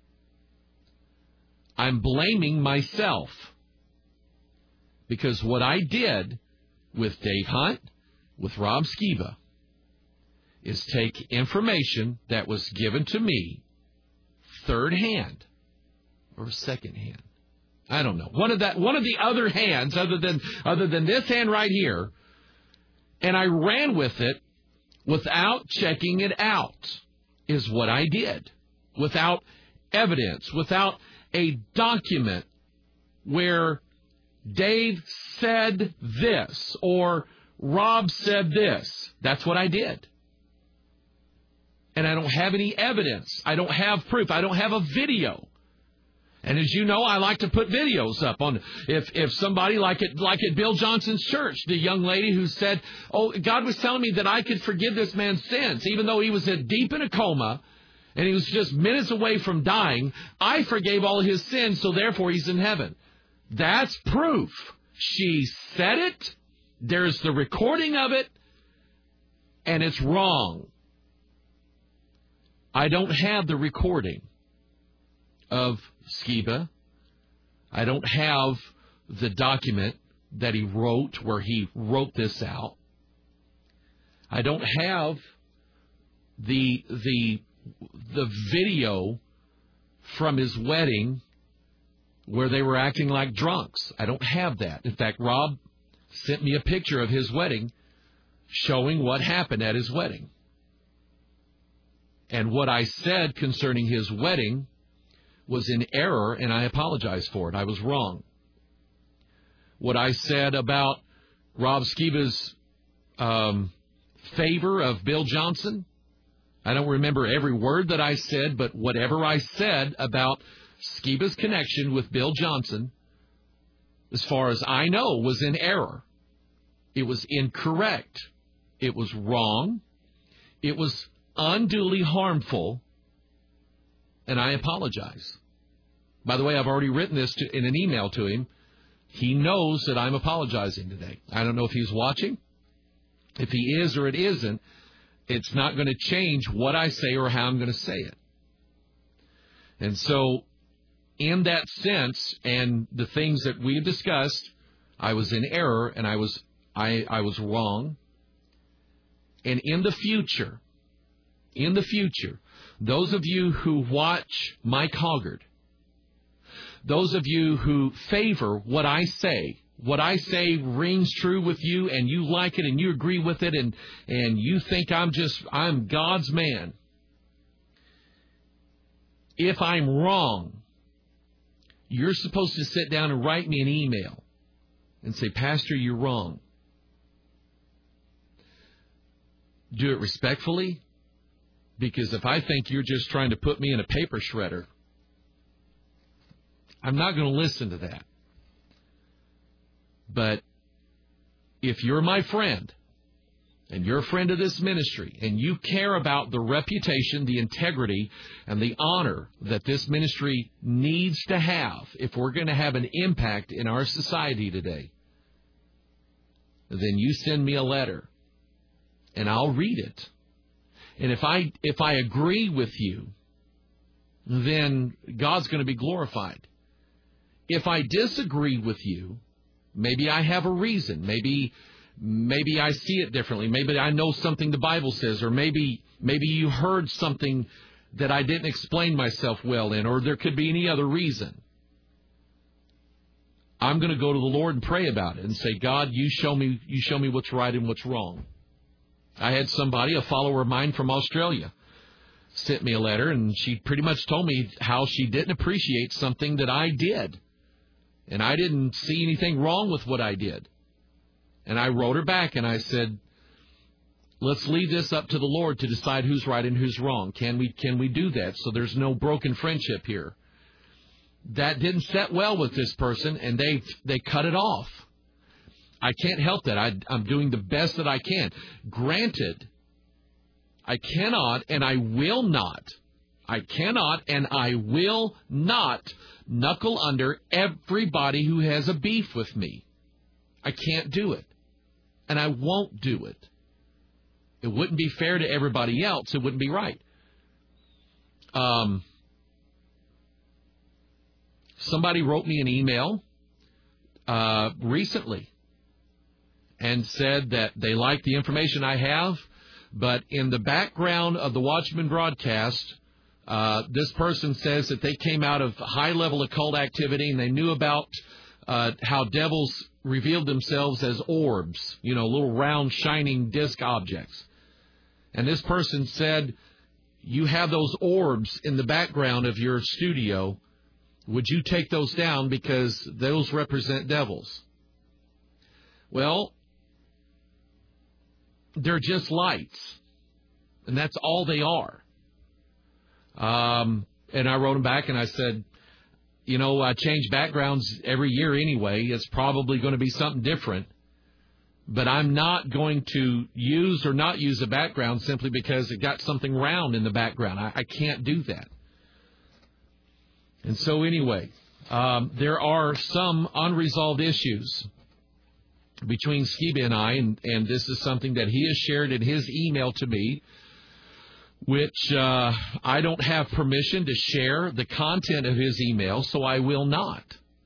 I'm blaming myself, because what I did with Dave Hunt, with Rob Skiba, is take information that was given to me third hand or second hand. I don't know. One of that, one of the other hands, other than other than this hand right here, and I ran with it without checking it out, is what I did. Without evidence, without a document where Dave said this, or Rob said this. That's what I did. And I don't have any evidence. I don't have proof. I don't have a video. And as you know, I like to put videos up on if if somebody like it like at Bill Johnson's church, the young lady who said, "Oh, God was telling me that I could forgive this man's sins, even though he was deep in a coma and he was just minutes away from dying. I forgave all his sins, so therefore he's in heaven." That's proof. She said it. There's the recording of it, and it's wrong. I don't have the recording of Skiba. I don't have the document that he wrote where he wrote this out. I don't have the the the video from his wedding where they were acting like drunks. I don't have that. In fact, Rob sent me a picture of his wedding showing what happened at his wedding. And what I said concerning his wedding was in error, and I apologize for it. I was wrong. What I said about Rob Skiba's um, favor of Bill Johnson, I don't remember every word that I said, but whatever I said about Skiba's connection with Bill Johnson, as far as I know, was in error. It was incorrect. It was wrong. It was unduly harmful, and I apologize. By the way, I've already written this to, in an email to him. He knows that I'm apologizing today. I don't know if he's watching. If he is or it isn't, it's not going to change what I say or how I'm going to say it. And so, in that sense, and the things that we've discussed, I was in error and I was I, I was wrong. And in the future, in the future, those of you who watch Mike Hoggard, those of you who favor what I say, what I say rings true with you and you like it and you agree with it and, and you think I'm just, I'm God's man. If I'm wrong, you're supposed to sit down and write me an email and say, "Pastor, you're wrong." Do it respectfully, because if I think you're just trying to put me in a paper shredder, I'm not going to listen to that. But if you're my friend, and you're a friend of this ministry, and you care about the reputation, the integrity, and the honor that this ministry needs to have if we're going to have an impact in our society today, then you send me a letter, and I'll read it. And if I if I agree with you, then God's going to be glorified. If I disagree with you, maybe I have a reason. Maybe maybe I see it differently. Maybe I know something the Bible says, or maybe maybe you heard something that I didn't explain myself well in, or there could be any other reason. I'm going to go to the Lord and pray about it and say, "God, you show me you show me what's right and what's wrong." I had somebody, a follower of mine from Australia, sent me a letter, and she pretty much told me how she didn't appreciate something that I did. And I didn't see anything wrong with what I did. And I wrote her back, and I said, "Let's leave this up to the Lord to decide who's right and who's wrong. Can we can we do that so there's no broken friendship here?" That didn't set well with this person, and they they cut it off. I can't help that. I, I'm doing the best that I can. Granted, I cannot and I will not, I cannot and I will not knuckle under everybody who has a beef with me. I can't do it. And I won't do it. It wouldn't be fair to everybody else. It wouldn't be right. Um, somebody wrote me an email uh, recently and said that they like the information I have, but in the background of the Watchman broadcast, uh, this person says that they came out of high-level occult activity and they knew about uh, how devils revealed themselves as orbs, you know, little round, shining disc objects. And this person said, "You have those orbs in the background of your studio Would you take those down because those represent devils? Well, they're just lights, and that's all they are. Um, and I wrote them back, and I said, you know, I change backgrounds every year anyway. It's probably going to be something different. But I'm not going to use or not use a background simply because it got something round in the background. I, I can't do that. And so anyway, um, there are some unresolved issues between Skiba and I, and, and this is something that he has shared in his email to me, which uh, I don't have permission to share the content of his email, so I will not.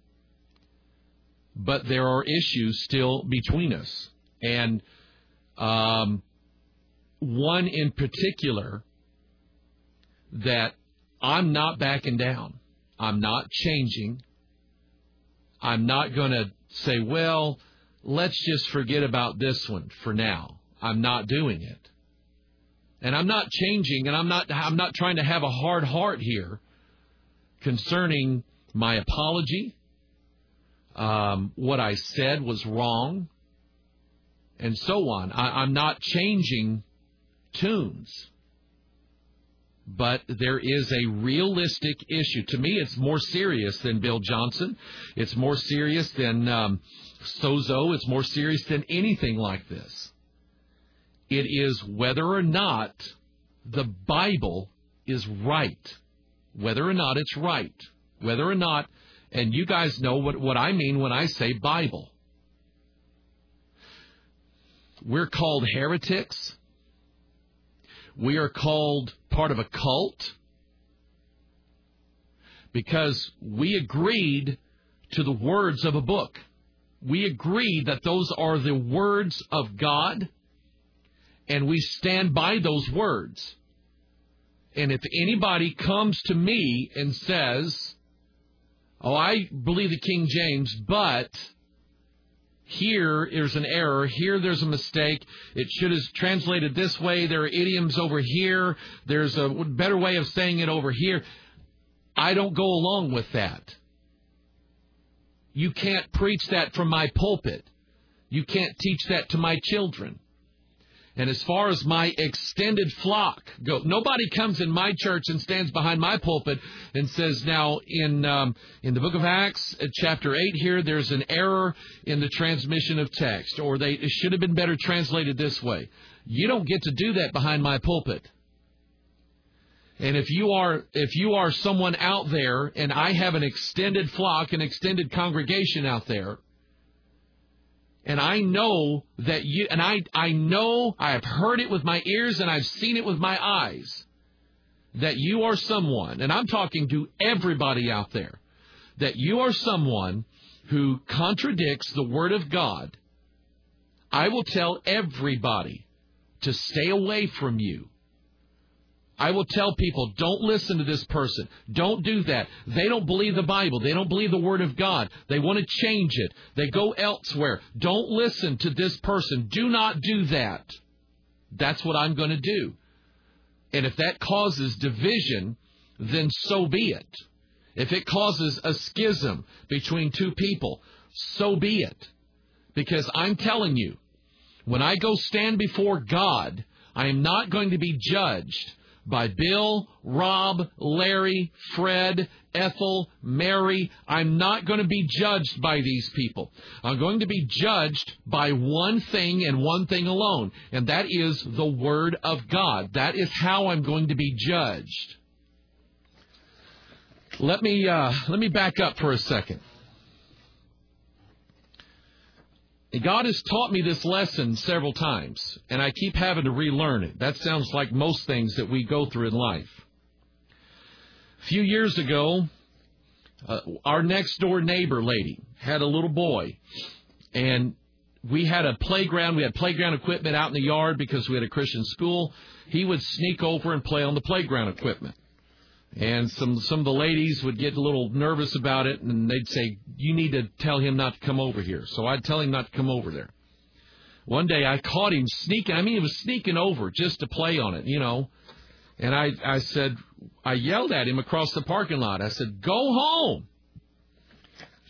But there are issues still between us. And um, one in particular that I'm not backing down. I'm not changing. I'm not going to say, well, let's just forget about this one for now. I'm not doing it. And I'm not changing, and I'm not I'm not trying to have a hard heart here concerning my apology. Um, what I said was wrong, and so on. I, I'm not changing tunes. But there is a realistic issue. To me, it's more serious than Bill Johnson. It's more serious than um, Sozo. It's more serious than anything like this. It is whether or not the Bible is right. Whether or not it's right. Whether or not, and you guys know what, what I mean when I say Bible. We're called heretics. We are called part of a cult because we agreed to the words of a book. We agreed that those are the words of God, and we stand by those words. And if anybody comes to me and says, oh, I believe the King James, but here there's an error. Here there's a mistake. It should have translated this way. There are idioms over here. There's a better way of saying it over here. I don't go along with that. You can't preach that from my pulpit. You can't teach that to my children. And as far as my extended flock go, nobody comes in my church and stands behind my pulpit and says, now, in um, in the book of Acts, uh, chapter eight here, there's an error in the transmission of text, or they it should have been better translated this way. You don't get to do that behind my pulpit. And if you are if you are someone out there, and I have an extended flock, an extended congregation out there, and I know that you, and I, I know, I have heard it with my ears and I've seen it with my eyes, that you are someone, and I'm talking to everybody out there, that you are someone who contradicts the Word of God. I will tell everybody to stay away from you. I will tell people, don't listen to this person. Don't do that. They don't believe the Bible. They don't believe the Word of God. They want to change it. They go elsewhere. Don't listen to this person. Do not do that. That's what I'm going to do. And if that causes division, then so be it. If it causes a schism between two people, so be it. Because I'm telling you, when I go stand before God, I am not going to be judged by Bill, Rob, Larry, Fred, Ethel, Mary. I'm not going to be judged by these people. I'm going to be judged by one thing and one thing alone, and that is the Word of God. That is how I'm going to be judged. Let me uh, let me back up for a second. God has taught me this lesson several times, and I keep having to relearn it. That sounds like most things that we go through in life. A few years ago, uh, our next-door neighbor lady had a little boy, and we had a playground. We had playground equipment out in the yard because we had a Christian school. He would sneak over and play on the playground equipment. And some some of the ladies would get a little nervous about it, and they'd say, you need to tell him not to come over here. So I'd tell him not to come over there. One day I caught him sneaking. I mean, he was sneaking over just to play on it, you know. And I, I said, I yelled at him across the parking lot. I said, go home.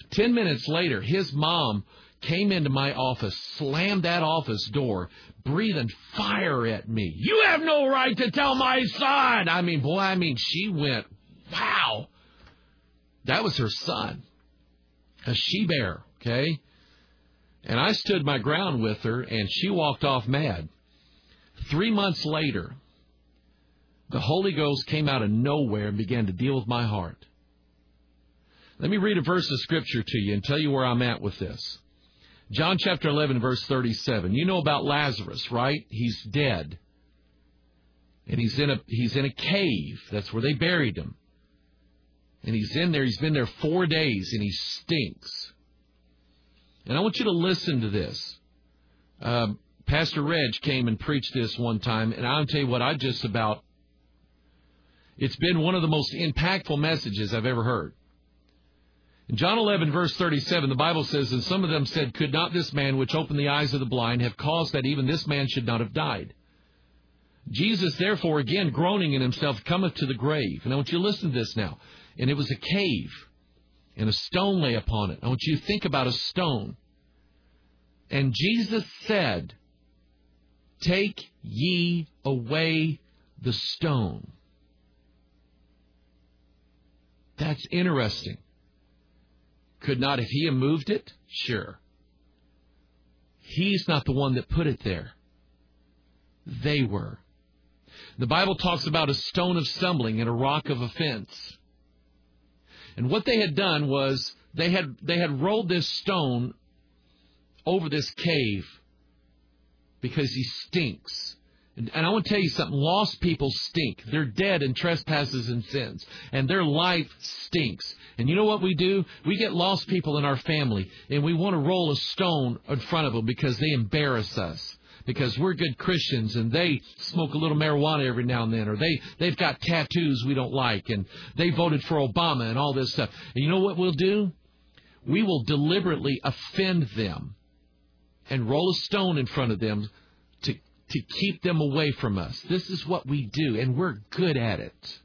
Ten minutes later, his mom came into my office, slammed that office door, breathing fire at me. You have no right to tell my son. I mean, boy, I mean, she went, wow. That was her son, a she-bear, okay? And I stood my ground with her, and she walked off mad. Three months later, the Holy Ghost came out of nowhere and began to deal with my heart. Let me read a verse of Scripture to you and tell you where I'm at with this. John chapter eleven, verse thirty-seven. You know about Lazarus, right? He's dead. And he's in a he's in a cave. That's where they buried him. And he's in there. He's been there four days, and he stinks. And I want you to listen to this. Uh, Pastor Reg came and preached this one time, and I'll tell you what, I just about, it's been one of the most impactful messages I've ever heard. In John eleven, verse thirty-seven, the Bible says, and some of them said, could not this man which opened the eyes of the blind have caused that even this man should not have died? Jesus, therefore, again groaning in himself, cometh to the grave. And I want you to listen to this now. And it was a cave, and a stone lay upon it. I want you to think about a stone. And Jesus said, take ye away the stone. That's interesting. Could not have he moved it? Sure. He's not the one that put it there. They were. The Bible talks about a stone of stumbling and a rock of offense. And what they had done was they had they had rolled this stone over this cave because he stinks. And, and I want to tell you something. Lost people stink. They're dead in trespasses and sins. And their life stinks. And you know what we do? We get lost people in our family, and we want to roll a stone in front of them because they embarrass us. Because we're good Christians, and they smoke a little marijuana every now and then, or they, they've got tattoos we don't like, and they voted for Obama and all this stuff. And you know what we'll do? We will deliberately offend them and roll a stone in front of them to, to keep them away from us. This is what we do, and we're good at it.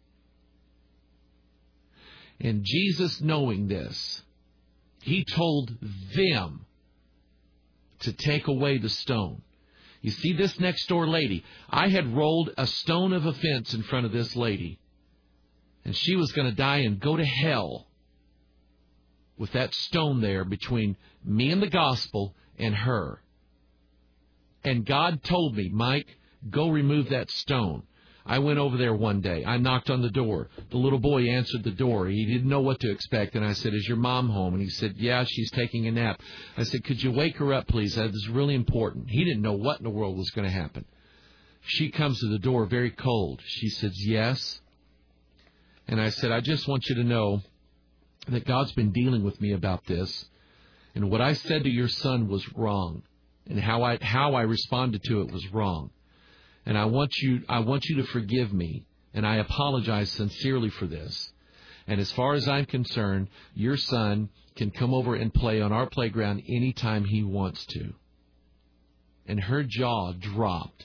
And Jesus, knowing this, he told them to take away the stone. You see, this next door lady, I had rolled a stone of offense in front of this lady, and she was going to die and go to hell with that stone there between me and the gospel and her. And God told me, Mike, go remove that stone. I went over there one day. I knocked on the door. The little boy answered the door. He didn't know what to expect. And I said, is your mom home? And he said, yeah, she's taking a nap. I said, could you wake her up, please? That is really important. He didn't know what in the world was going to happen. She comes to the door very cold. She says, yes. And I said, I just want you to know that God's been dealing with me about this. And what I said to your son was wrong. And how I how I responded to it was wrong. And I want you I want you to forgive me, and I apologize sincerely for this. And as far as I'm concerned, your son can come over and play on our playground anytime he wants to. And her jaw dropped.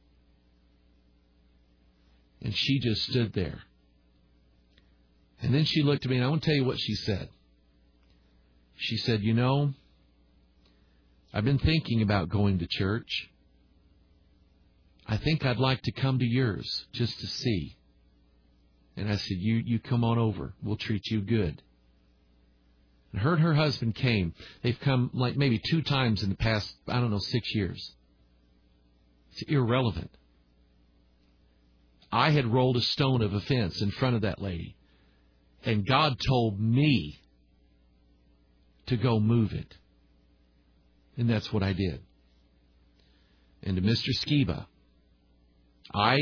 And she just stood there. And then she looked at me, and I want to tell you what she said. She said, you know, I've been thinking about going to church. I think I'd like to come to yours just to see. And I said, you you come on over. We'll treat you good. And her and her husband came. They've come like maybe two times in the past, I don't know, six years. It's irrelevant. I had rolled a stone of offense in front of that lady. And God told me to go move it. And that's what I did. And to Mister Skiba, I,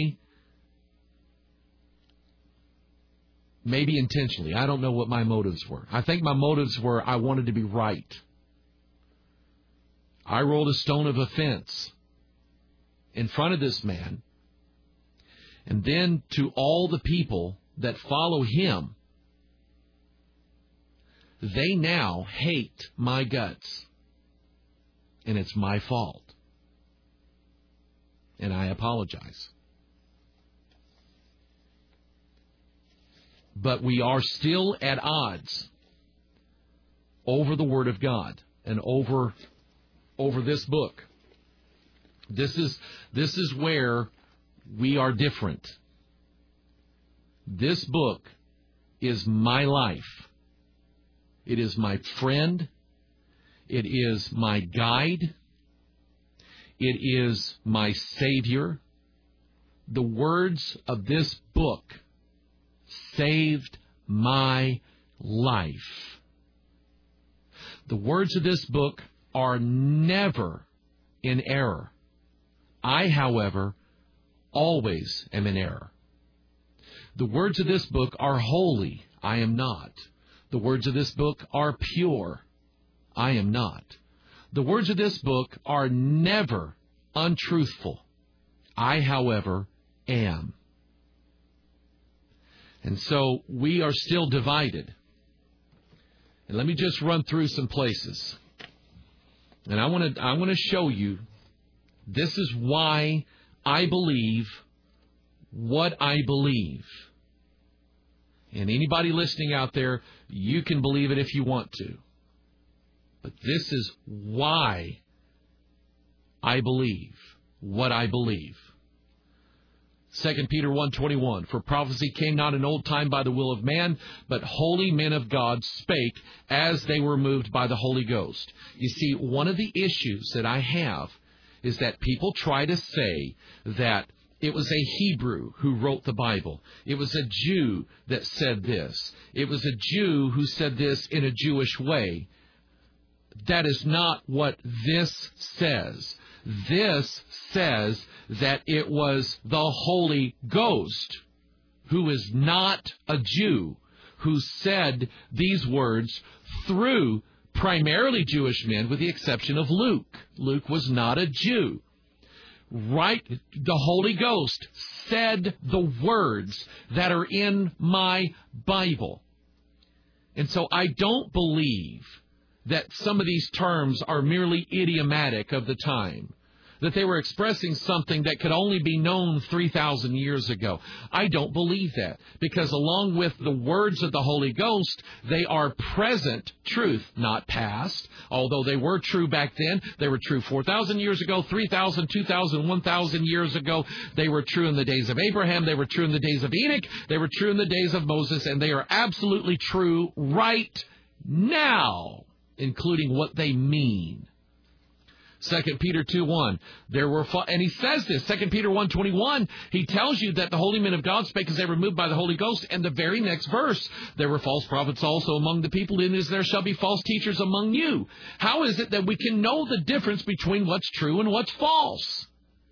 maybe intentionally, I don't know what my motives were. I think my motives were I wanted to be right. I rolled a stone of offense in front of this man. And then to all the people that follow him, they now hate my guts. And it's my fault. And I apologize. But we are still at odds over the Word of God and over over this book. This is this is where we are different. This book is my life. It is my friend. It is my guide. It is my Savior. The words of this book saved my life. The words of this book are never in error. I, however, always am in error. The words of this book are holy. I am not. The words of this book are pure. I am not. The words of this book are never untruthful. I, however, am. And so we are still divided. And let me just run through some places. And I want to I want to show you this is why I believe what I believe. And anybody listening out there, you can believe it if you want to. But this is why I believe what I believe. Second Peter one twenty-one, for prophecy came not in old time by the will of man, but holy men of God spake as they were moved by the Holy Ghost. You see, one of the issues that I have is that people try to say that it was a Hebrew who wrote the Bible. It was a Jew that said this. It was a Jew who said this in a Jewish way. That is not what this says. This says that it was the Holy Ghost, who is not a Jew, who said these words through primarily Jewish men, with the exception of Luke. Luke was not a Jew. Right? The Holy Ghost said the words that are in my Bible. And so I don't believe that some of these terms are merely idiomatic of the time, that they were expressing something that could only be known three thousand years ago. I don't believe that, because along with the words of the Holy Ghost, they are present truth, not past. Although they were true back then, they were true four thousand years ago, three thousand, two thousand, one thousand years ago. They were true in the days of Abraham. They were true in the days of Enoch. They were true in the days of Moses. And they are absolutely true right now, including what they mean. Second Peter two one, there were, fa- and he says this, Second Peter one twenty-one, he tells you that the holy men of God spake as they were moved by the Holy Ghost. And the very next verse, there were false prophets also among the people, and as there shall be false teachers among you. How is it that we can know the difference between what's true and what's false?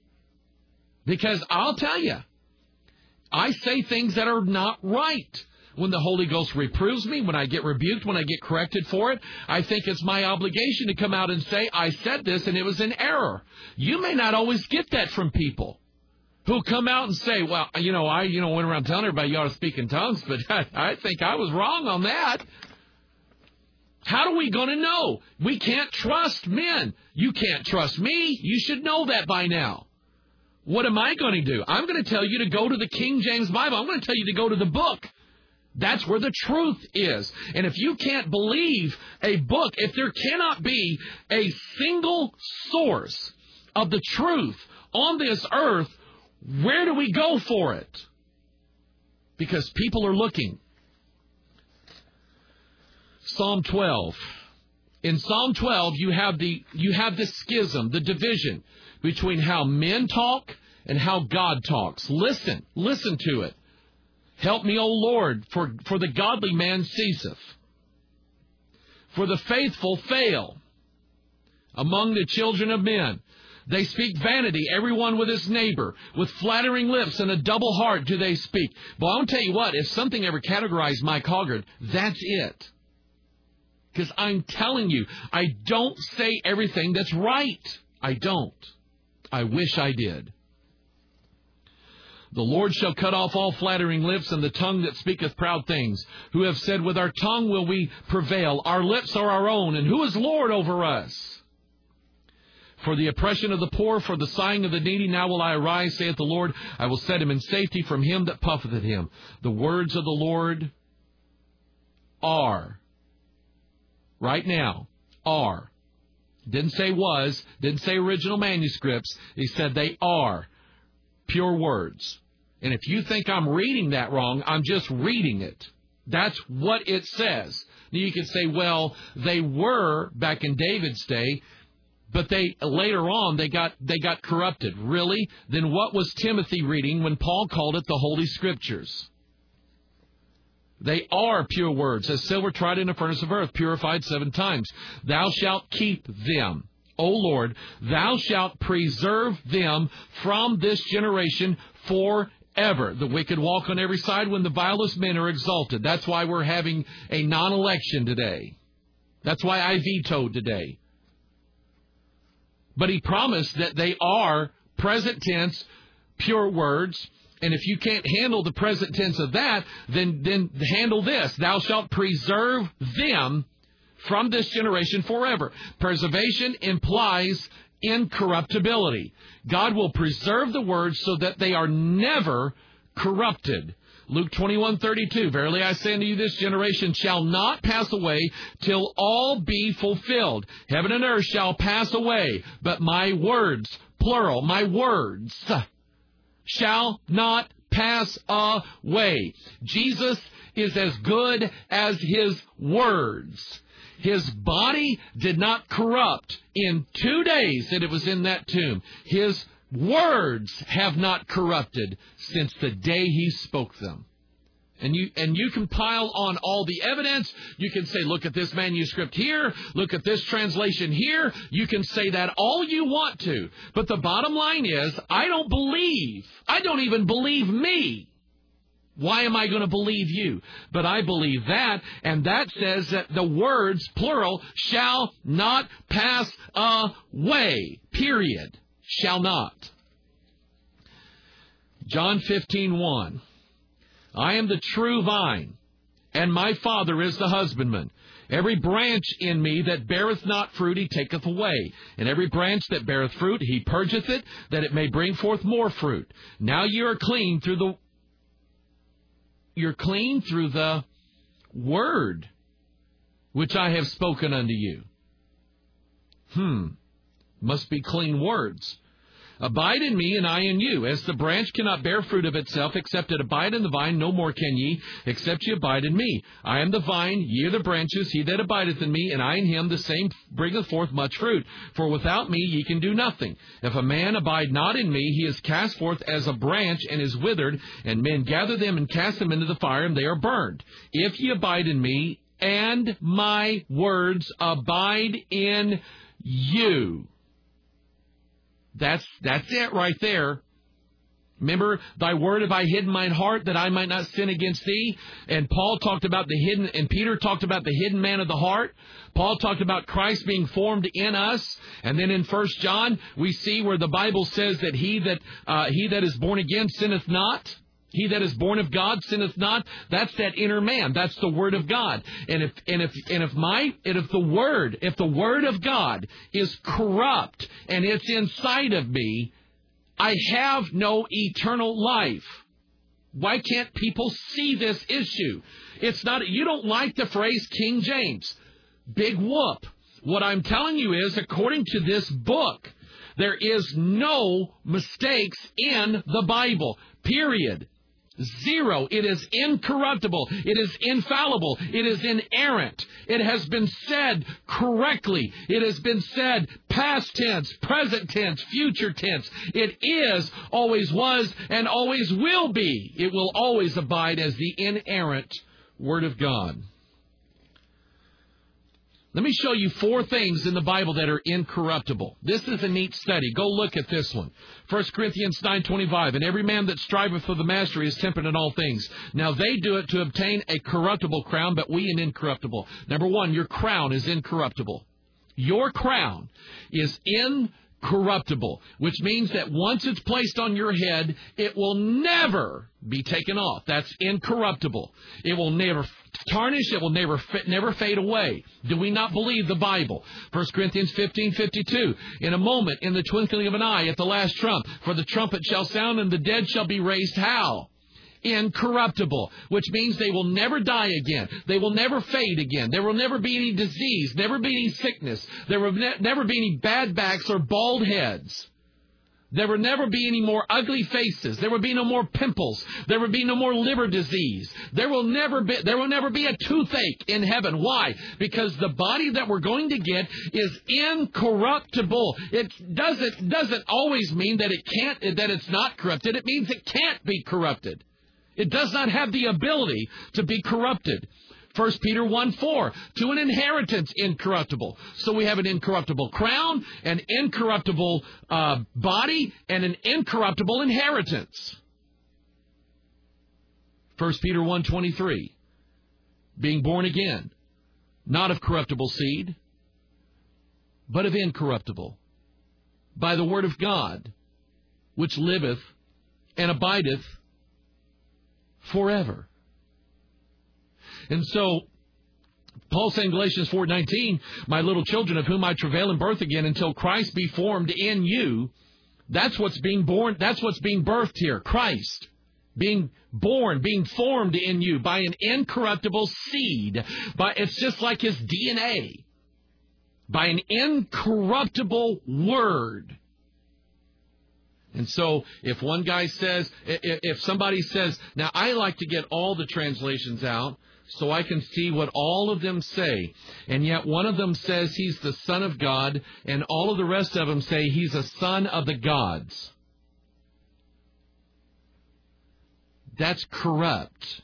Because I'll tell you, I say things that are not right. When the Holy Ghost reproves me, when I get rebuked, when I get corrected for it, I think it's my obligation to come out and say, I said this and it was an error. You may not always get that from people who come out and say, well, you know, I you know went around telling everybody you ought to speak in tongues, but I, I think I was wrong on that. How are we going to know? We can't trust men. You can't trust me. You should know that by now. What am I going to do? I'm going to tell you to go to the King James Bible. I'm going to tell you to go to the book. That's where the truth is. And if you can't believe a book, if there cannot be a single source of the truth on this earth, where do we go for it? Because people are looking. Psalm twelve. In Psalm twelve, you have the you have the schism, the division between how men talk and how God talks. Listen, listen to it. Help me, O Lord, for, for the godly man ceaseth. For the faithful fail among the children of men. They speak vanity, everyone with his neighbor. With flattering lips and a double heart do they speak. But I'll tell you what, if something ever categorized Mike Hoggard, that's it. Because I'm telling you, I don't say everything that's right. I don't. I wish I did. The Lord shall cut off all flattering lips, and the tongue that speaketh proud things. Who have said, with our tongue will we prevail. Our lips are our own, and who is Lord over us? For the oppression of the poor, for the sighing of the needy, now will I arise, saith the Lord. I will set him in safety from him that puffeth at him. The words of the Lord are right now are. Didn't say was, didn't say original manuscripts. He said they are pure words. And if you think I'm reading that wrong, I'm just reading it. That's what it says. Now you can say, well, they were back in David's day, but they later on they got they got corrupted. Really? Then what was Timothy reading when Paul called it the Holy Scriptures? They are pure words, as silver tried in a furnace of earth, purified seven times. Thou shalt keep them, O Lord, thou shalt preserve them from this generation forever. The wicked walk on every side when the vilest men are exalted. That's why we're having a non-election today. That's why I vetoed today. But he promised that they are present tense, pure words. And if you can't handle the present tense of that, then, then handle this. Thou shalt preserve them from this generation forever. Preservation implies incorruptibility. God will preserve the words so that they are never corrupted. Luke twenty-one thirty-two, verily I say unto you, this generation shall not pass away till all be fulfilled. Heaven and earth shall pass away, but my words, plural, my words, shall not pass away. Jesus is as good as his words. His body did not corrupt in two days that it was in that tomb. His words have not corrupted since the day he spoke them. And you and you can pile on all the evidence. You can say, look at this manuscript here. Look at this translation here. You can say that all you want to. But the bottom line is, I don't believe. I don't even believe me. Why am I going to believe you? But I believe that, and that says that the words, plural, shall not pass away. Period. Shall not. John fifteen one. I am the true vine, and my Father is the husbandman. Every branch in me that beareth not fruit, he taketh away. And every branch that beareth fruit, he purgeth it, that it may bring forth more fruit. Now you are clean through the you're clean through the word which I have spoken unto you. Hmm. Must be clean words. Abide in me, and I in you. As the branch cannot bear fruit of itself, except it abide in the vine, no more can ye, except ye abide in me. I am the vine, ye are the branches. He that abideth in me, and I in him, the same bringeth forth much fruit. For without me ye can do nothing. If a man abide not in me, he is cast forth as a branch, and is withered, and men gather them and cast them into the fire, and they are burned. If ye abide in me, and my words abide in you. That's that's it right there. Remember, thy word have I hid in mine heart that I might not sin against thee. And Paul talked about the hidden, and Peter talked about the hidden man of the heart. Paul talked about Christ being formed in us. And then in First John, we see where the Bible says that he that uh, he that is born again sinneth not. He that is born of God sinneth not. That's that inner man. That's the word of God. And if and if and if my and if the word, if the word of God is corrupt and it's inside of me, I have no eternal life. Why can't people see this issue? It's not, you don't like the phrase King James. Big whoop. What I'm telling you is, according to this book, there is no mistakes in the Bible. Period. Zero. It is incorruptible. It is infallible. It is inerrant. It has been said correctly. It has been said past tense, present tense, future tense. It is, always was, and always will be. It will always abide as the inerrant Word of God. Let me show you four things in the Bible that are incorruptible. This is a neat study. Go look at this one. First Corinthians nine twenty-five. And every man that striveth for the mastery is temperate in all things. Now they do it to obtain a corruptible crown, but we an incorruptible. Number one, your crown is incorruptible. Your crown is incorruptible, which means that once it's placed on your head, it will never be taken off. That's incorruptible. It will never tarnish. It will never never fade away. Do we not believe the Bible? First Corinthians fifteen fifty-two. In a moment, in the twinkling of an eye, at the last trump, for the trumpet shall sound, and the dead shall be raised. How? incorruptible, which means they will never die again. They will never fade again. There will never be any disease, never be any sickness. There will ne- never be any bad backs or bald heads. There will never be any more ugly faces. There will be no more pimples. There will be no more liver disease. There will never be, there will never be a toothache in heaven. Why? Because the body that we're going to get is incorruptible. It doesn't, doesn't always mean that it can't, that it's not corrupted. It means it can't be corrupted. It does not have the ability to be corrupted. First Peter one four, to an inheritance incorruptible. So we have an incorruptible crown, an incorruptible uh, body, and an incorruptible inheritance. First Peter one twenty-three, being born again, not of corruptible seed, but of incorruptible, by the word of God, which liveth and abideth forever. And so, Paul saying in Galatians four nineteen, my little children, of whom I travail in birth again until Christ be formed in you. That's what's being born. That's what's being birthed here. Christ being born, being formed in you by an incorruptible seed. By, it's just like his D N A. By an incorruptible word. And so, if one guy says, if somebody says, now I like to get all the translations out, so I can see what all of them say. And yet one of them says he's the Son of God, and all of the rest of them say he's a son of the gods. That's corrupt.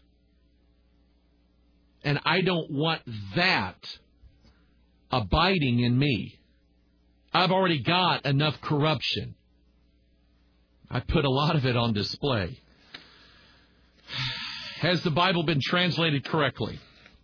And I don't want that abiding in me. I've already got enough corruption. I put a lot of it on display. Has the Bible been translated correctly?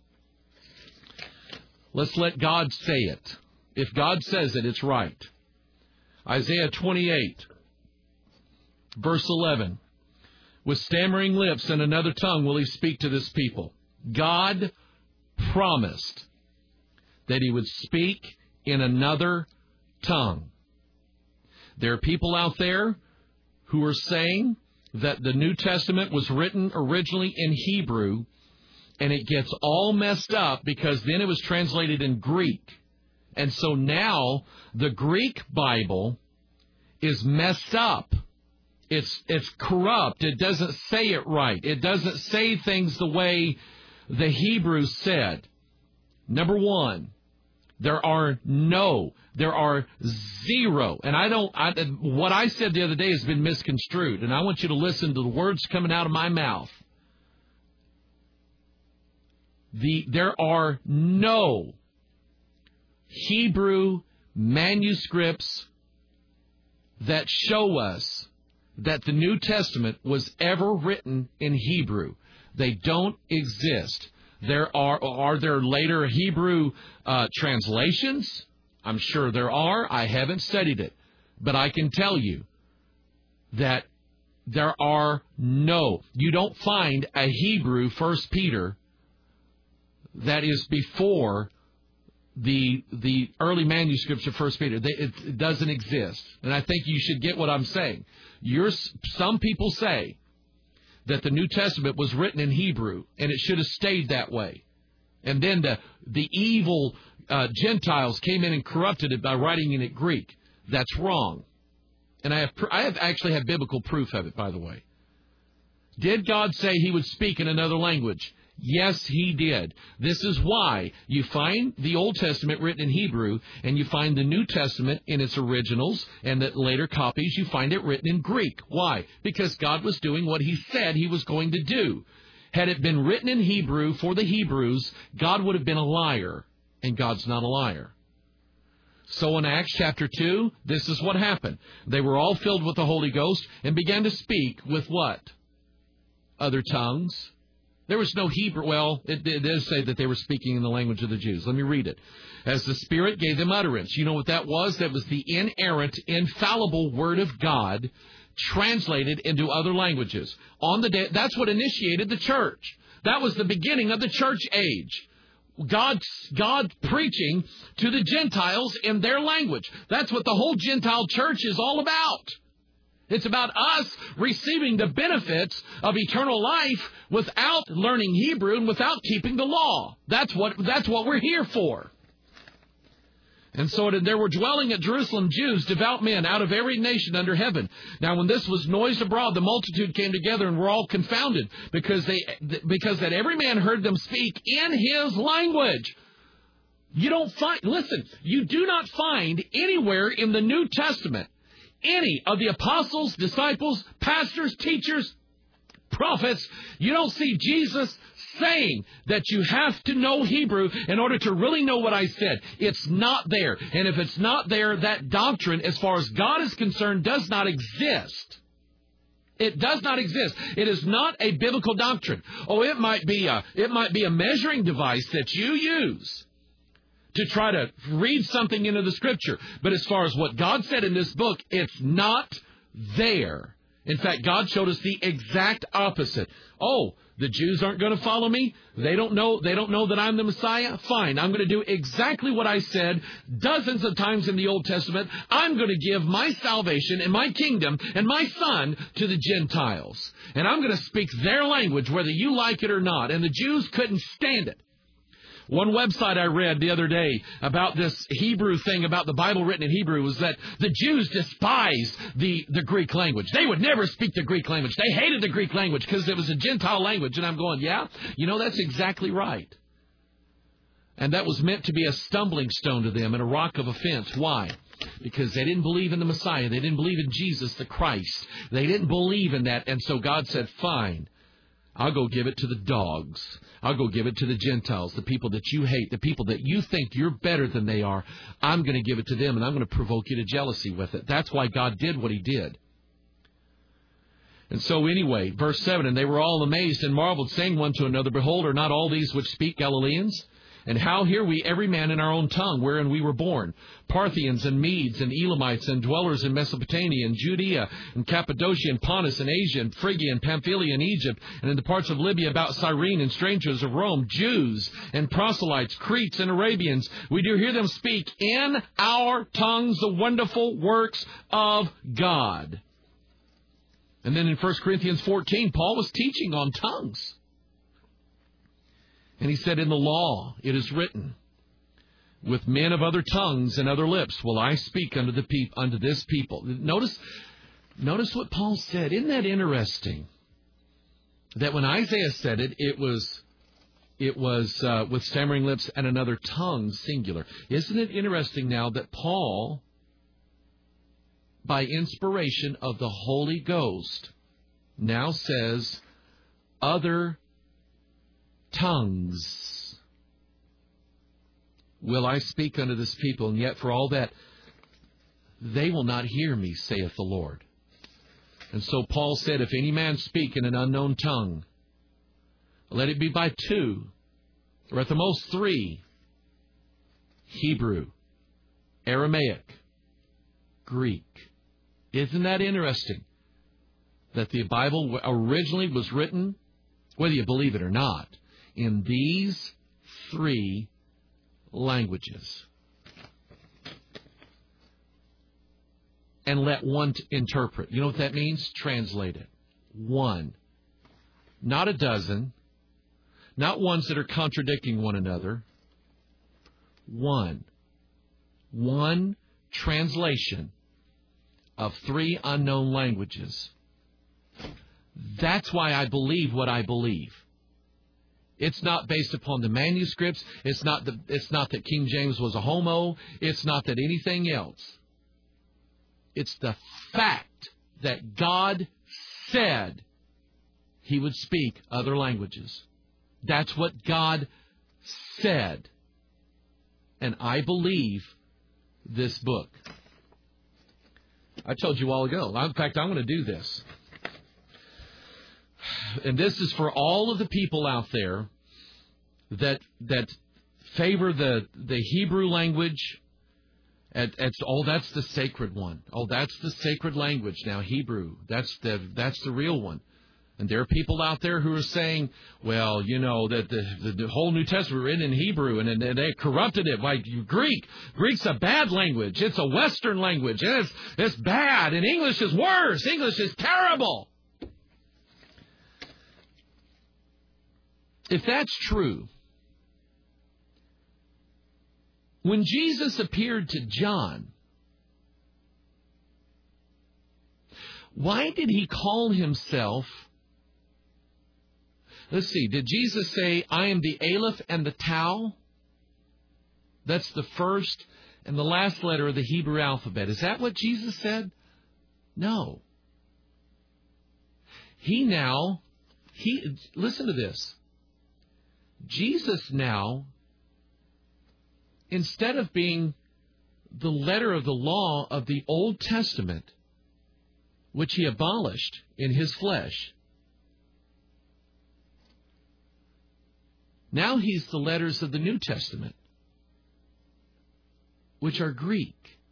Let's let God say it. If God says it, it's right. Isaiah twenty-eight, verse eleven. With stammering lips and another tongue will he speak to this people. God promised that he would speak in another tongue. There are people out there who are saying that the New Testament was written originally in Hebrew, and it gets all messed up because then it was translated in Greek. And so now the Greek Bible is messed up. It's it's corrupt. It doesn't say it right. It doesn't say things the way the Hebrews said. Number one, there are no, there are zero. And I don't, I, what I said the other day has been misconstrued. And I want you to listen to the words coming out of my mouth. The, there are no Hebrew manuscripts that show us that the New Testament was ever written in Hebrew. They don't exist. There are, are there later Hebrew uh, translations? I'm sure there are. I haven't studied it. But I can tell you that there are no, you don't find a Hebrew First Peter that is before the the early manuscripts of First Peter. They, it, it doesn't exist. And I think you should get what I'm saying. You're, some people say that the New Testament was written in Hebrew, and it should have stayed that way. And then the the evil uh, Gentiles came in and corrupted it by writing in it Greek. That's wrong. And I have I have actually have biblical proof of it, by the way. Did God say he would speak in another language? Yes, he did. This is why you find the Old Testament written in Hebrew, and you find the New Testament in its originals, and the later copies, you find it written in Greek. Why? Because God was doing what he said he was going to do. Had it been written in Hebrew for the Hebrews, God would have been a liar, and God's not a liar. So in Acts chapter two, this is what happened. They were all filled with the Holy Ghost and began to speak with what? Other tongues. There was no Hebrew. Well, it, it does say that they were speaking in the language of the Jews. Let me read it. As the Spirit gave them utterance. You know what that was? That was the inerrant, infallible Word of God translated into other languages. On the day, that's what initiated the church. That was the beginning of the church age. God, God preaching to the Gentiles in their language. That's what the whole Gentile church is all about. It's about us receiving the benefits of eternal life without learning Hebrew and without keeping the law. That's what, that's what we're here for. And so there were dwelling at Jerusalem Jews, devout men, out of every nation under heaven. Now when this was noised abroad, the multitude came together and were all confounded, because they because that every man heard them speak in his language. You don't find, listen, you do not find anywhere in the New Testament any of the apostles, disciples, pastors, teachers, prophets. You don't see Jesus saying that you have to know Hebrew in order to really know what I said. It's not there. And if it's not there, that doctrine, as far as God is concerned, does not exist. It does not exist. It is not a biblical doctrine. Oh, it might be a, it might be a measuring device that you use to try to read something into the Scripture. But as far as what God said in this book, it's not there. In fact, God showed us the exact opposite. Oh, the Jews aren't going to follow me. They don't know, they don't know that I'm the Messiah. Fine. I'm going to do exactly what I said dozens of times in the Old Testament. I'm going to give my salvation and my kingdom and my son to the Gentiles. And I'm going to speak their language, whether you like it or not. And the Jews couldn't stand it. One website I read the other day about this Hebrew thing, about the Bible written in Hebrew, was that the Jews despised the, the Greek language. They would never speak the Greek language. They hated the Greek language because it was a Gentile language. And I'm going, yeah, you know, that's exactly right. And that was meant to be a stumbling stone to them and a rock of offense. Why? Because they didn't believe in the Messiah. They didn't believe in Jesus, the Christ. They didn't believe in that. And so God said, fine, I'll go give it to the dogs. I'll go give it to the Gentiles, the people that you hate, the people that you think you're better than they are. I'm going to give it to them, and I'm going to provoke you to jealousy with it. That's why God did what he did. And so anyway, verse seven, and they were all amazed and marveled, saying one to another, behold, are not all these which speak Galileans? And how hear we every man in our own tongue wherein we were born? Parthians and Medes and Elamites and dwellers in Mesopotamia and Judea and Cappadocia and Pontus and Asia and Phrygia and Pamphylia and Egypt and in the parts of Libya about Cyrene and strangers of Rome, Jews and proselytes, Cretes and Arabians. We do hear them speak in our tongues the wonderful works of God. And then in First Corinthians fourteen, Paul was teaching on tongues. And he said, in the law it is written, with men of other tongues and other lips will I speak unto the peop- unto this people. Notice, notice what Paul said. Isn't that interesting? That when Isaiah said it, it was it was uh, with stammering lips and another tongue, singular. Isn't it interesting now that Paul, by inspiration of the Holy Ghost, now says other tongues will I speak unto this people, and yet for all that they will not hear me, saith the Lord. And so Paul said, if any man speak in an unknown tongue, let it be by two, or at the most three, Hebrew, Aramaic, Greek. Isn't that interesting? That the Bible originally was written, whether you believe it or not, in these three languages. And let one t- interpret. You know what that means? Translate it. One. Not a dozen. Not ones that are contradicting one another. One. One translation of three unknown languages. That's why I believe what I believe. It's not based upon the manuscripts. It's not the, it's not that King James was a homo. It's not that anything else. It's the fact that God said he would speak other languages. That's what God said. And I believe this book. I told you all ago. In fact, I'm going to do this. And this is for all of the people out there that that favor the, the Hebrew language. At, at, oh, that's the sacred one. Oh, that's the sacred language now, Hebrew. That's the that's the real one. And there are people out there who are saying, well, you know, that the, the, the whole New Testament written in Hebrew, and, and they corrupted it by Greek. Greek's a bad language. It's a Western language. It's, it's bad. And English is worse. English is terrible. If that's true, when Jesus appeared to John, why did he call himself... Let's see, did Jesus say, I am the Aleph and the Tau? That's the first and the last letter of the Hebrew alphabet. Is that what Jesus said? No. He now, he listen to this. Jesus now, instead of being the letter of the law of the Old Testament, which he abolished in his flesh, now he's the letters of the New Testament, which are Greek.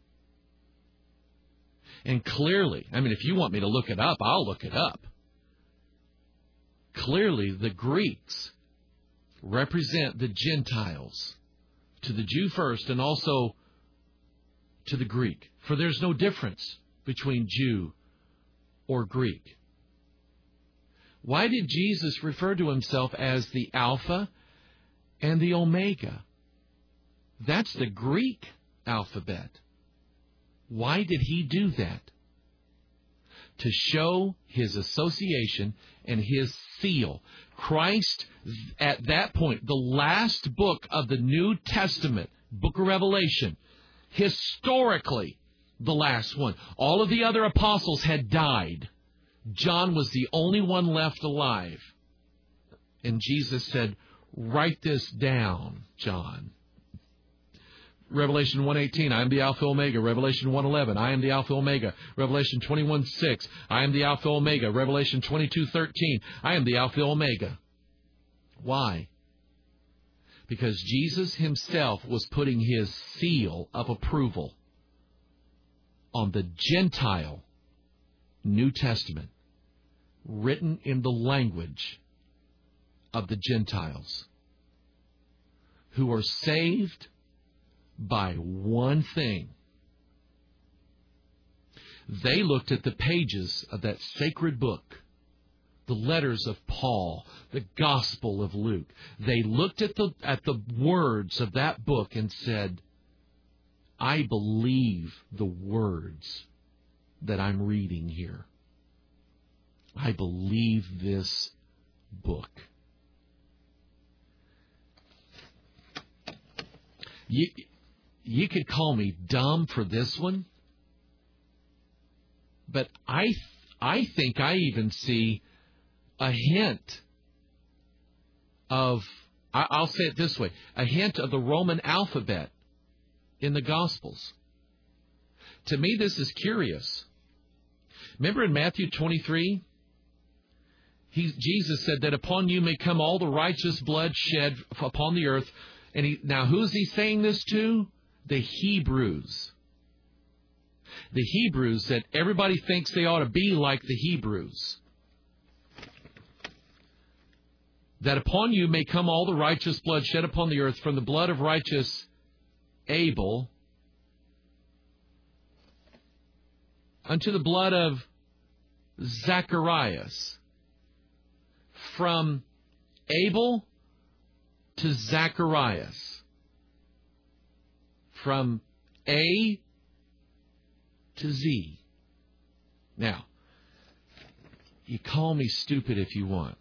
And clearly, I mean, if you want me to look it up, I'll look it up. Clearly, the Greeks represent the Gentiles, to the Jew first and also to the Greek. For there's no difference between Jew or Greek. Why did Jesus refer to himself as the Alpha and the Omega? That's the Greek alphabet. Why did he do that? To show his association and his seal. Christ, at that point, the last book of the New Testament, book of Revelation, historically the last one. All of the other apostles had died. John was the only one left alive. And Jesus said, write this down, John. Revelation one eighteen, I am the Alpha Omega. Revelation one eleven, I am the Alpha Omega. Revelation twenty-one six, I am the Alpha Omega. Revelation twenty-two thirteen, I am the Alpha Omega. Why? Because Jesus himself was putting his seal of approval on the Gentile New Testament, written in the language of the Gentiles, who are saved by one thing. They looked at the pages of that sacred book, the letters of Paul, the Gospel of Luke. They looked at the at the words of that book and said, I believe the words that I'm reading here. I believe this book. You, you could call me dumb for this one, but I, I think I even see a hint of, I'll say it this way, a hint of the Roman alphabet in the Gospels. To me, this is curious. Remember in Matthew twenty-three, he, Jesus said that upon you may come all the righteous blood shed upon the earth. And he, now, who's he saying this to? The Hebrews. The Hebrews that everybody thinks they ought to be like the Hebrews. That upon you may come all the righteous blood shed upon the earth, from the blood of righteous Abel unto the blood of Zacharias. From Abel to Zacharias. From A to Z. Now, you call me stupid if you want.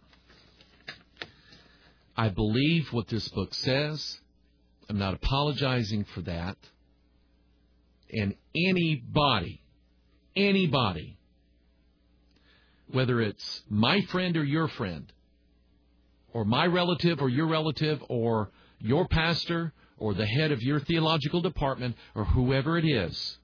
I believe what this book says. I'm not apologizing for that. And anybody, anybody, whether it's my friend or your friend, or my relative or your relative, or your pastor, or the head of your theological department, or whoever it is,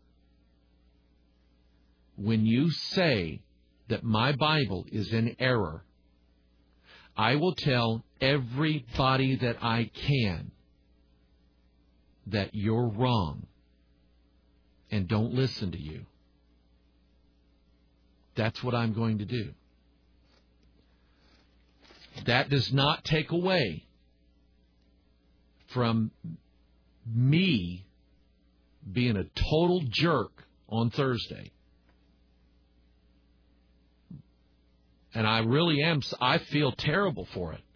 when you say that my Bible is in error, I will tell everybody that I can that you're wrong and don't listen to you. That's what I'm going to do. that does not take away from me being a total jerk on Thursday. And I really am, I feel terrible for it.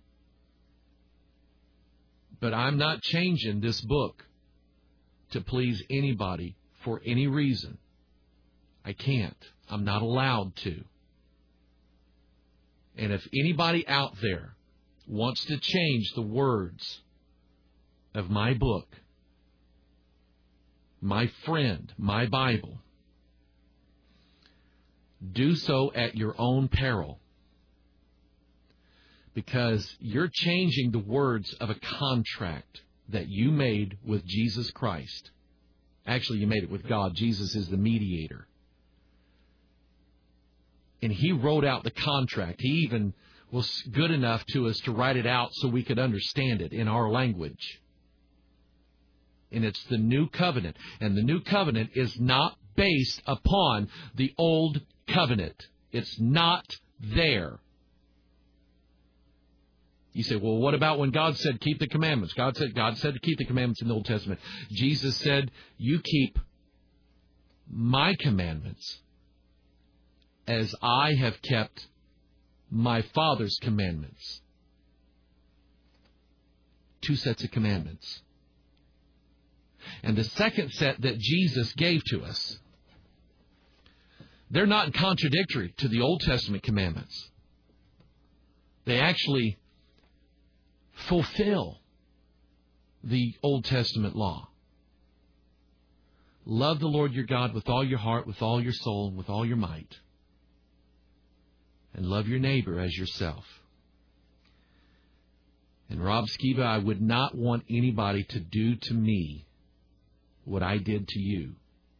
But I'm not changing this book to please anybody for any reason. I can't. I'm not allowed to. And if anybody out there wants to change the words of my book, my friend, my Bible, do so at your own peril. Because you're changing the words of a contract that you made with Jesus Christ. Actually, you made it with God. Jesus is the mediator. And He wrote out the contract. He even was good enough to us to write it out so we could understand it in our language. And it's the new covenant. And the new covenant is not based upon the old covenant. It's not there. You say, well, what about when God said keep the commandments? God said God said to keep the commandments in the Old Testament. Jesus said, you keep my commandments as I have kept my Father's commandments. Two sets of commandments. And the second set that Jesus gave to us, they're not contradictory to the Old Testament commandments. They actually fulfill the Old Testament law. Love the Lord your God with all your heart, with all your soul, and with all your might. And love your neighbor as yourself. And Rob Skiba, I would not want anybody to do to me what I did to you.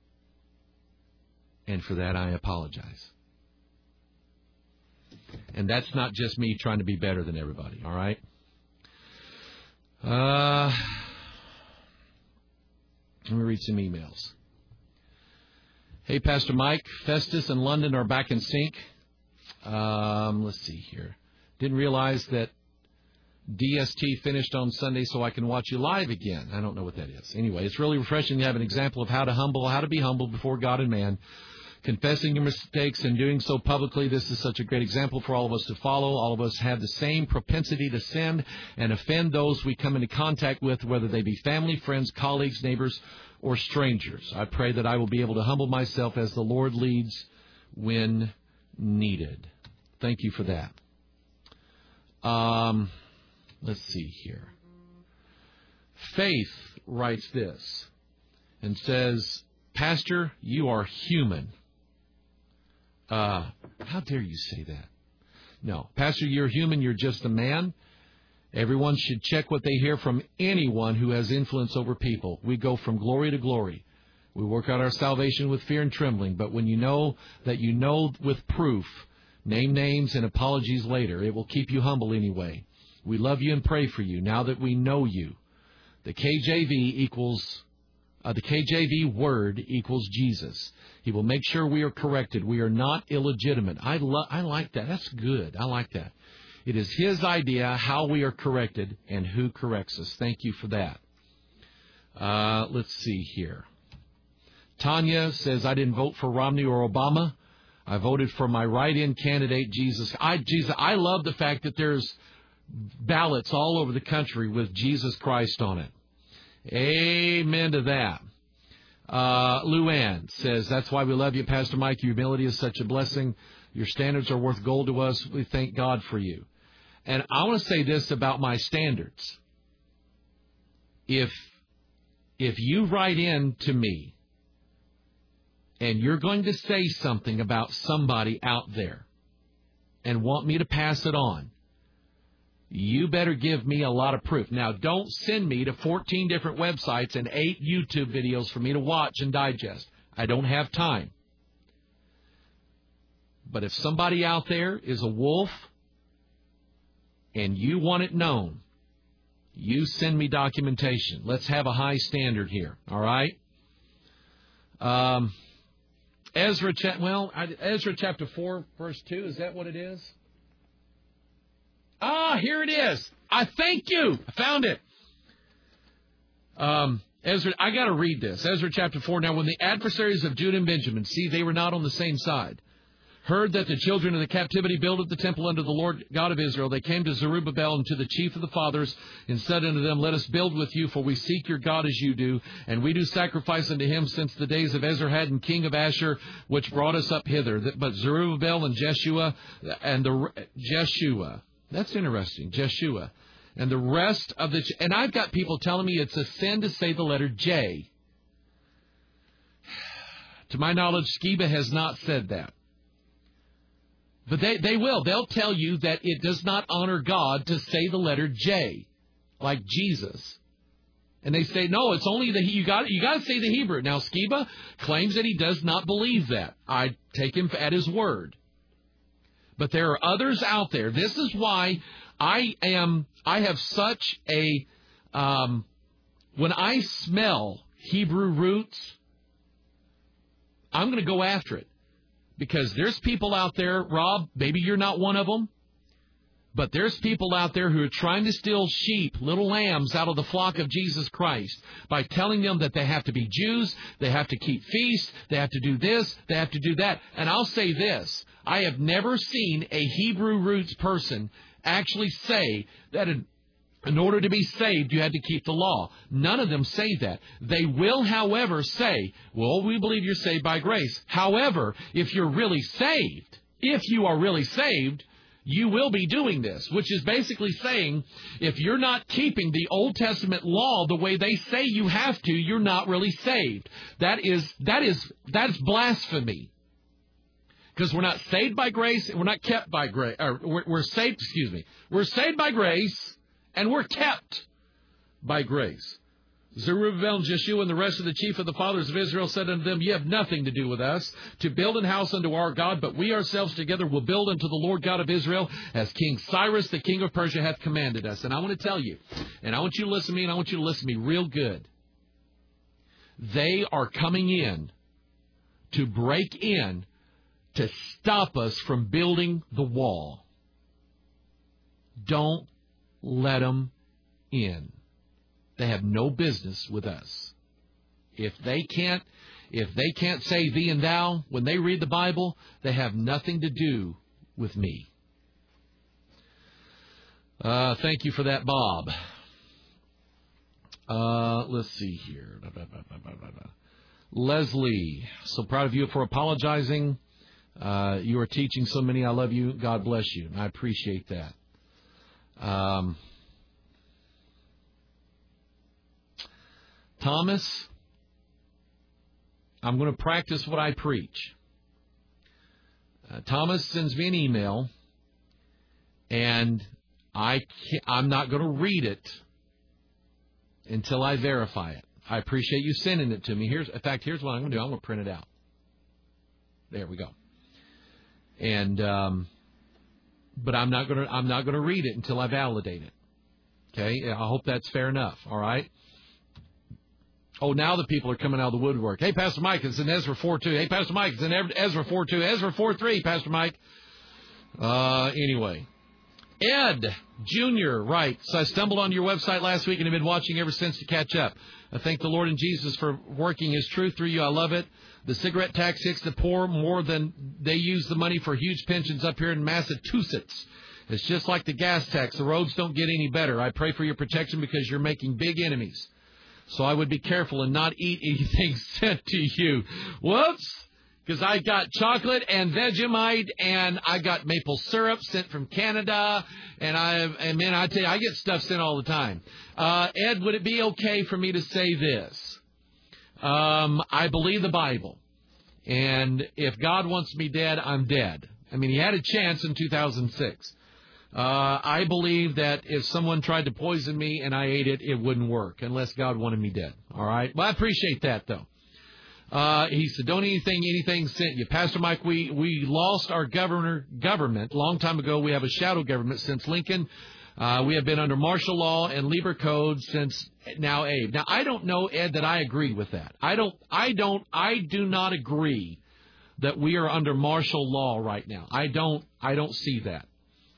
And for that I apologize. And that's not just me trying to be better than everybody, all right? Uh, let me read some emails. Hey, Pastor Mike, Festus and London are back in sync. Um, let's see here. Didn't realize that D S T finished on Sunday so I can watch you live again. I don't know what that is. Anyway, it's really refreshing to have an example of how to humble, how to be humble before God and man. Confessing your mistakes and doing so publicly, this is such a great example for all of us to follow. All of us have the same propensity to sin and offend those we come into contact with, whether they be family, friends, colleagues, neighbors, or strangers. I pray that I will be able to humble myself as the Lord leads when needed. Thank you for that. Um, let's see here. Faith writes this and says, Pastor, you are human. Uh, how dare you say that? No. Pastor, you're human. You're just a man. Everyone should check what they hear from anyone who has influence over people. We go from glory to glory. We work out our salvation with fear and trembling. But when you know that you know with proof, name names and apologies later, it will keep you humble anyway. We love you and pray for you now that we know you. The K J V equals... Uh, the K J V word equals Jesus. He will make sure we are corrected. We are not illegitimate. I, lo- I like that. That's good. I like that. It is His idea how we are corrected and who corrects us. Thank you for that. Uh, let's see here. Tanya says, I didn't vote for Romney or Obama. I voted for my write-in candidate, Jesus. I, Jesus. I love the fact that there's ballots all over the country with Jesus Christ on it. Amen to that. Uh, Luann says, that's why we love you, Pastor Mike. Your humility is such a blessing. Your standards are worth gold to us. We thank God for you. And I want to say this about my standards. If, if you write in to me and you're going to say something about somebody out there and want me to pass it on, you better give me a lot of proof. Now, don't send me to fourteen different websites and eight YouTube videos for me to watch and digest. I don't have time. But if somebody out there is a wolf and you want it known, you send me documentation. Let's have a high standard here, all right? Um, Ezra, cha- well, Ezra chapter four, verse two, is that what it is? Ah, here it is. I thank you. I found it. Um, Ezra, I got to read this. Ezra chapter four. Now, when the adversaries of Judah and Benjamin, see, they were not on the same side, heard that the children of the captivity builded the temple unto the Lord God of Israel, they came to Zerubbabel and to the chief of the fathers, and said unto them, Let us build with you, for we seek your God as you do, and we do sacrifice unto him since the days of Esarhaddon, king of Ashur, which brought us up hither. But Zerubbabel and Jeshua, and the Jeshua, that's interesting, Jeshua, and the rest of the, and I've got people telling me it's a sin to say the letter J. To my knowledge, Sceva has not said that. But they, they will. They'll tell you that it does not honor God to say the letter J, like Jesus. And they say, no, it's only the, you got, you got to say the Hebrew. Now, Sceva claims that he does not believe that. I take him at his word. But there are others out there. This is why I am, I have such a, um, when I smell Hebrew roots, I'm going to go after it. Because there's people out there, Rob, maybe you're not one of them, but there's people out there who are trying to steal sheep, little lambs, out of the flock of Jesus Christ by telling them that they have to be Jews, they have to keep feasts, they have to do this, they have to do that. And I'll say this, I have never seen a Hebrew roots person actually say that in, in order to be saved, you had to keep the law. None of them say that. They will, however, say, well, we believe you're saved by grace. However, if you're really saved, if you are really saved, you will be doing this, which is basically saying if you're not keeping the Old Testament law the way they say you have to, you're not really saved. That is, that is, that is blasphemy. Because we're not saved by grace and we're not kept by grace. Or we're, we're saved, excuse me. We're saved by grace. And we're kept by grace. Zerubbabel and Jeshua and the rest of the chief of the fathers of Israel said unto them, Ye have nothing to do with us to build an house unto our God, but we ourselves together will build unto the Lord God of Israel, as King Cyrus, the king of Persia, hath commanded us. And I want to tell you, and I want you to listen to me, and I want you to listen to me real good. They are coming in to break in to stop us from building the wall. Don't let them in. They have no business with us. If they can't, if they can't say thee and thou when they read the Bible, they have nothing to do with me. Uh, thank you for that, Bob. Uh, let's see here. Leslie, so proud of you for apologizing. Uh, you are teaching so many. I love you. God bless you. I appreciate that. Um, Thomas, I'm going to practice what I preach. Uh, Thomas sends me an email, and I can't, I'm not going to read it until I verify it. I appreciate you sending it to me. Here's, in fact, here's what I'm going to do. I'm going to print it out. There we go. And um, but I'm not going to I'm not going to read it until I validate it. Okay? I hope that's fair enough. All right? Oh, now the people are coming out of the woodwork. Hey, Pastor Mike, it's in Ezra four two. Hey, Pastor Mike, it's in Ezra four two. Ezra four three, Pastor Mike. Uh, anyway. Ed Junior writes, I stumbled on your website last week and have been watching ever since to catch up. I thank the Lord and Jesus for working His truth through you. I love it. The cigarette tax hits the poor more than they use the money for huge pensions up here in Massachusetts. It's just like the gas tax. The roads don't get any better. I pray for your protection because you're making big enemies. So I would be careful and not eat anything sent to you. Whoops. Because I got chocolate and Vegemite, and I got maple syrup sent from Canada, and I, and man, I tell you, I get stuff sent all the time. Uh, Ed, would it be okay for me to say this? Um, I believe the Bible, and if God wants me dead, I'm dead. I mean, He had a chance in two thousand six. Uh, I believe that if someone tried to poison me and I ate it, it wouldn't work unless God wanted me dead. All right? Well, I appreciate that, though. Uh, he said, don't anything, anything sent you. Pastor Mike, we, we lost our governor government a long time ago. We have a shadow government since Lincoln. Uh, we have been under martial law and Lieber Code since now Abe. Now, I don't know, Ed, that I agree with that. I don't, I don't, I do not agree that we are under martial law right now. I don't, I don't see that.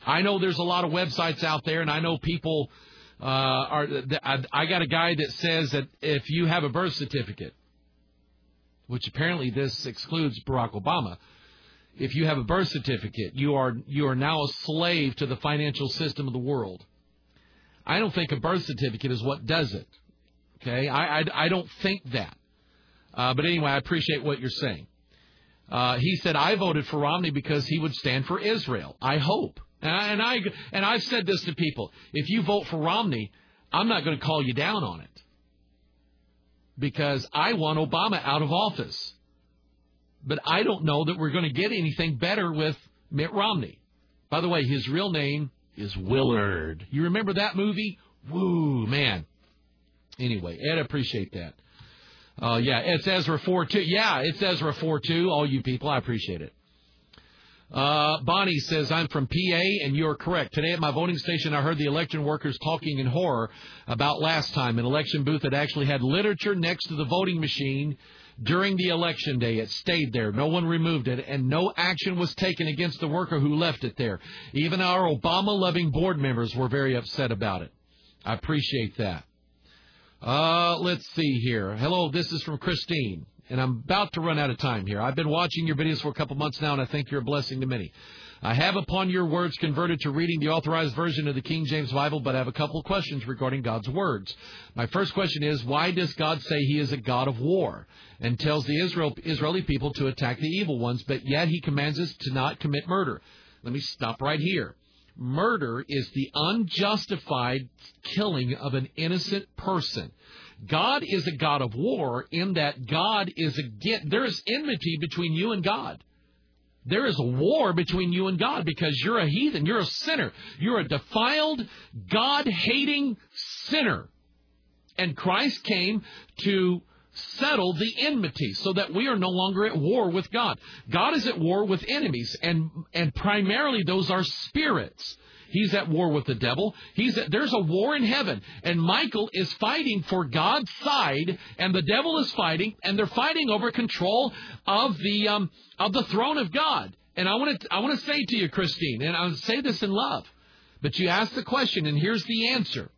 I know there's a lot of websites out there, and I know people uh, are. I, I got a guy that says that if you have a birth certificate, which apparently this excludes Barack Obama, if you have a birth certificate, you are you are now a slave to the financial system of the world. I don't think a birth certificate is what does it. Okay, I I, I don't think that. Uh, but anyway, I appreciate what you're saying. Uh, he said, I voted for Romney because he would stand for Israel. I hope. And, I, and, I, and I've said this to people. If you vote for Romney, I'm not going to call you down on it. Because I want Obama out of office. But I don't know that we're going to get anything better with Mitt Romney. By the way, his real name is Willard. You remember that movie? Woo, man. Anyway, Ed, I appreciate that. Uh, yeah, it's Ezra four two. Yeah, it's Ezra four two, all you people. I appreciate it. Uh, Bonnie says, I'm from P A, and you're correct. Today at my voting station, I heard the election workers talking in horror about last time. An election booth that actually had literature next to the voting machine during the election day. It stayed there. No one removed it, and no action was taken against the worker who left it there. Even our Obama-loving board members were very upset about it. I appreciate that. Uh, let's see here. Hello, this is from Christine, and I'm about to run out of time here. I've been watching your videos for a couple months now, and I think you're a blessing to many. I have, upon your words, converted to reading the authorized version of the King James Bible, but I have a couple of questions regarding God's words. My first question is, why does God say he is a God of war and tells the Israel, Israeli people to attack the evil ones, but yet he commands us to not commit murder? Let me stop right here. Murder is the unjustified killing of an innocent person. God is a God of war in that God is against, there is enmity between you and God. There is a war between you and God because you're a heathen. You're a sinner. You're a defiled, God-hating sinner. And Christ came to settle the enmity so that we are no longer at war with God. God is at war with enemies, and and primarily those are spirits. He's at war with the devil. He's at, there's a war in heaven, and Michael is fighting for God's side, and the devil is fighting, and they're fighting over control of the um, of the throne of God. And I want to I want to say to you, Christine, and I would say this in love, but you asked the question, and here's the answer.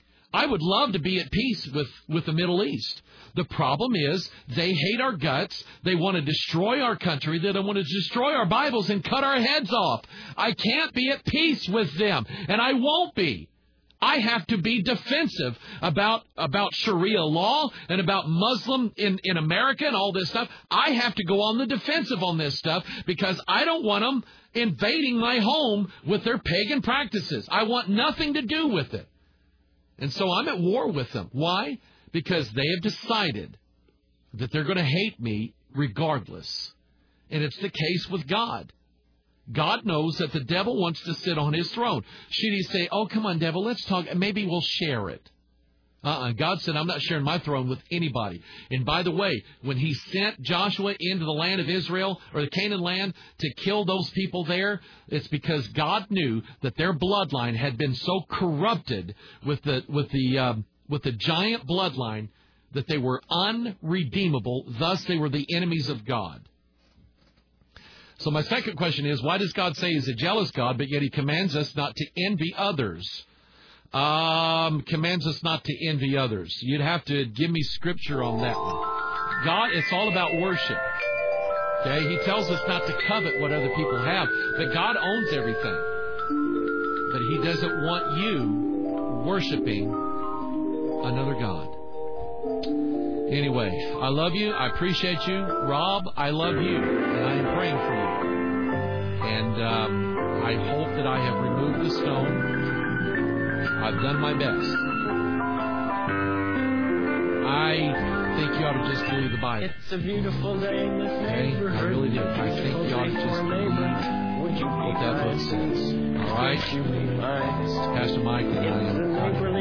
I would love to be at peace with, with the Middle East. The problem is they hate our guts. They want to destroy our country. They want to destroy our Bibles and cut our heads off. I can't be at peace with them, and I won't be. I have to be defensive about about Sharia law and about Muslim in, in America and all this stuff. I have to go on the defensive on this stuff because I don't want them invading my home with their pagan practices. I want nothing to do with it. And so I'm at war with them. Why? Because they have decided that they're going to hate me regardless. And it's the case with God. God knows that the devil wants to sit on his throne. Should he say, oh, come on, devil, let's talk. Maybe we'll share it. Uh-uh. God said, I'm not sharing my throne with anybody. And by the way, when he sent Joshua into the land of Israel, or the Canaan land, to kill those people there, it's because God knew that their bloodline had been so corrupted with the with the um, with the giant bloodline that they were unredeemable. Thus, they were the enemies of God. So my second question is, why does God say he's a jealous God, but yet he commands us not to envy others? Um, commands us not to envy others. You'd have to give me scripture on that one. God, it's all about worship. Okay, he tells us not to covet what other people have, but God owns everything. But he doesn't want you worshiping another God. Anyway, I love you. I appreciate you. Rob, I love you, and I am praying for you. And um, I hope that I have removed the stone. I've done my best. I think you ought to just believe the Bible. It's a beautiful day in this okay? I really do. I think you ought to just believe what that book says. All right? Pastor Mike and I am